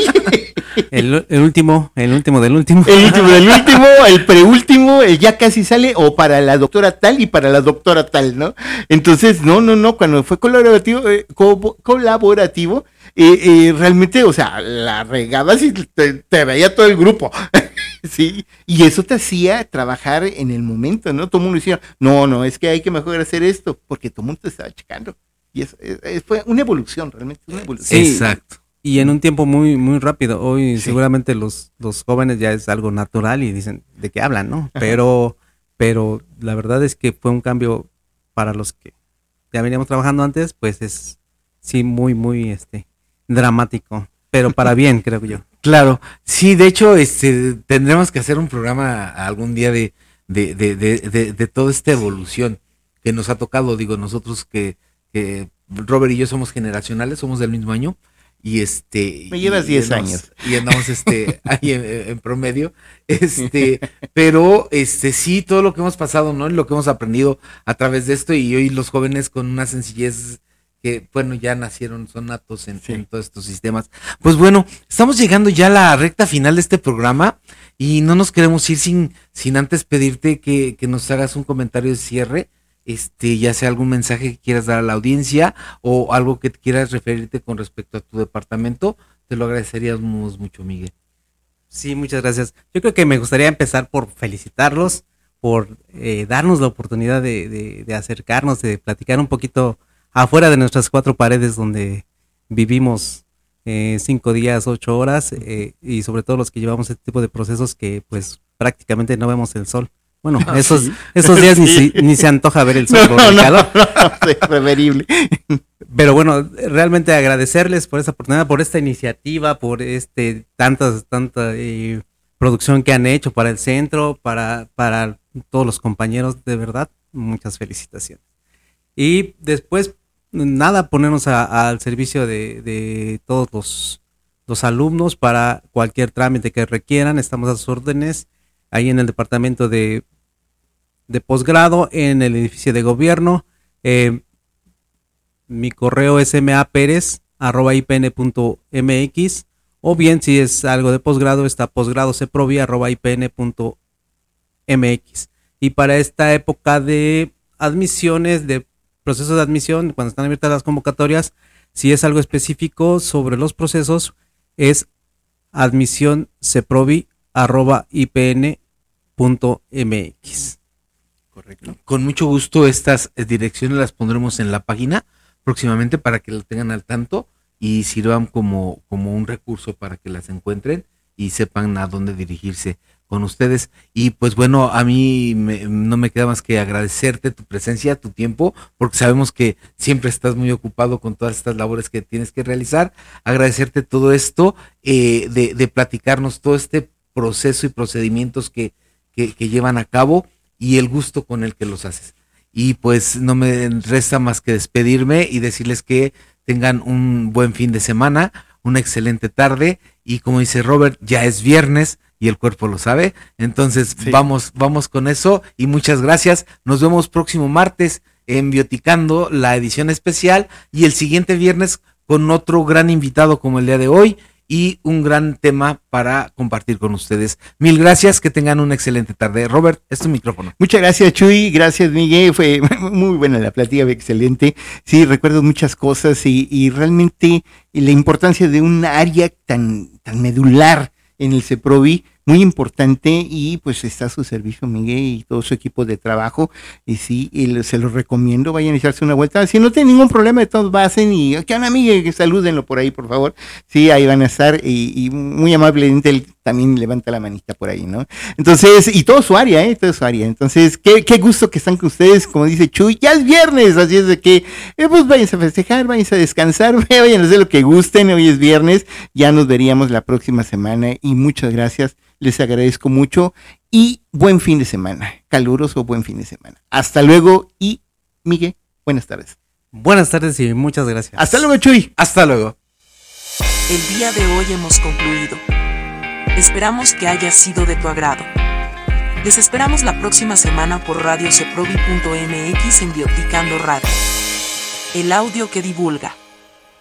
El, el último, el último del último.
El último del último, el preúltimo, el ya casi sale, o para la doctora tal y para la doctora tal, ¿no? Entonces, no, no, no, cuando fue colaborativo, eh, co- colaborativo, eh, eh, realmente, o sea, la regabas y te, te veía todo el grupo. Sí, y eso te hacía trabajar en el momento, ¿no? Todo el mundo decía, no, no, es que hay que mejor hacer esto, porque todo el mundo te estaba checando. Y eso eh, eh, fue una evolución, realmente, una evolución.
Sí.
Exacto.
Y en un tiempo muy muy rápido. Hoy
Sí.
seguramente los, los jóvenes ya es algo natural y dicen de qué hablan, ¿no? Pero, pero la verdad es que fue un cambio para los que ya veníamos trabajando antes, pues es sí muy, muy este dramático. Pero para bien, creo yo.
Claro, sí, de hecho, este, tendremos que hacer un programa algún día de, de, de, de, de, de toda esta evolución que nos ha tocado, digo, nosotros que, que Robert y yo somos generacionales, somos del mismo año, y este
me llevas diez años
y andamos este ahí en, en promedio, este pero este sí, todo lo que hemos pasado, ¿no? Lo que hemos aprendido a través de esto, y hoy los jóvenes con una sencillez que bueno, ya nacieron, son natos en, sí. en todos estos sistemas. Pues bueno, estamos llegando ya a la recta final de este programa y no nos queremos ir sin sin antes pedirte que, que nos hagas un comentario de cierre. Este, ya sea algún mensaje que quieras dar a la audiencia o algo que quieras referirte con respecto a tu departamento, te lo agradeceríamos mucho, Miguel.
Sí, muchas gracias. Yo creo que me gustaría empezar por felicitarlos, por eh, darnos la oportunidad de, de, de acercarnos, de platicar un poquito afuera de nuestras cuatro paredes donde vivimos eh, cinco días, ocho horas, eh, y sobre todo los que llevamos este tipo de procesos que pues prácticamente no vemos el sol. Bueno,
Ah,
esos,
sí.
esos días
Sí.
ni, si- ni se antoja ver el sol
No,
por el
no,
calor.
no, no, es preferible.
Pero bueno, realmente agradecerles por esa oportunidad, por esta iniciativa, por este tantas, tanta eh, producción que han hecho para el centro, para, para todos los compañeros, de verdad, muchas felicitaciones. Y después, nada, ponernos a- al servicio de, de todos los, los alumnos para cualquier trámite que requieran, estamos a sus órdenes, ahí en el departamento de, de posgrado, en el edificio de gobierno. eh, Mi correo es maperez arroba ipn punto mx, o bien si es algo de posgrado está posgradoceprovi arroba ipn punto mx. Y para esta época de admisiones, de procesos de admisión, cuando están abiertas las convocatorias, si es algo específico sobre los procesos, es admisionceprovi arroba ipn punto mx.
Correcto. Con mucho gusto estas eh, direcciones las pondremos en la página próximamente para que lo tengan al tanto y sirvan como, como un recurso para que las encuentren y sepan a dónde dirigirse con ustedes. Y pues bueno, a mí me- no me queda más que agradecerte tu presencia, tu tiempo, porque sabemos que siempre estás muy ocupado con todas estas labores que tienes que realizar. Agradecerte todo esto, eh, de, de platicarnos todo este proceso y procedimientos que, que, que llevan a cabo y el gusto con el que los haces. Y pues no me resta más que despedirme y decirles que tengan un buen fin de semana, una excelente tarde, y como dice Robert, ya es viernes y el cuerpo lo sabe. Entonces
Sí.
vamos, vamos con eso y muchas gracias. Nos vemos próximo martes en Bioticando, la edición especial, y el siguiente viernes con otro gran invitado como el día de hoy y un gran tema para compartir con ustedes. Mil gracias, que tengan una excelente tarde. Robert, es tu micrófono.
Muchas gracias, Chuy. Gracias, Miguel. Fue muy buena la plática, excelente. Sí, recuerdo muchas cosas y, y realmente la importancia de un área tan, tan medular en el CEPROVI, muy importante, y pues está a su servicio Miguel y todo su equipo de trabajo, y sí, y lo- se los recomiendo, vayan a echarse una vuelta, si no tienen ningún problema, de todos pasen y, ¿qué onda, Miguel? Que salúdenlo por ahí, por favor, sí, ahí van a estar, y, y muy amablemente él también levanta la manita por ahí, ¿no? Entonces, y todo su área, ¿eh? Todo su área, entonces, qué, qué gusto que están con ustedes, como dice Chuy, ya es viernes, así es de que, eh, pues váyanse a festejar, váyanse a descansar, vayan a hacer lo que gusten, hoy es viernes, ya nos veríamos la próxima semana, y muchas gracias, les agradezco mucho, y buen fin de semana, caluroso buen fin de semana. Hasta luego, y Miguel, buenas tardes.
Buenas tardes y muchas gracias.
Hasta luego, Chuy.
Hasta luego.
El día de hoy hemos concluido. Esperamos que haya sido de tu agrado. Les esperamos la próxima semana por radio ceprovi punto mx en Bioticando Radio. El audio que divulga.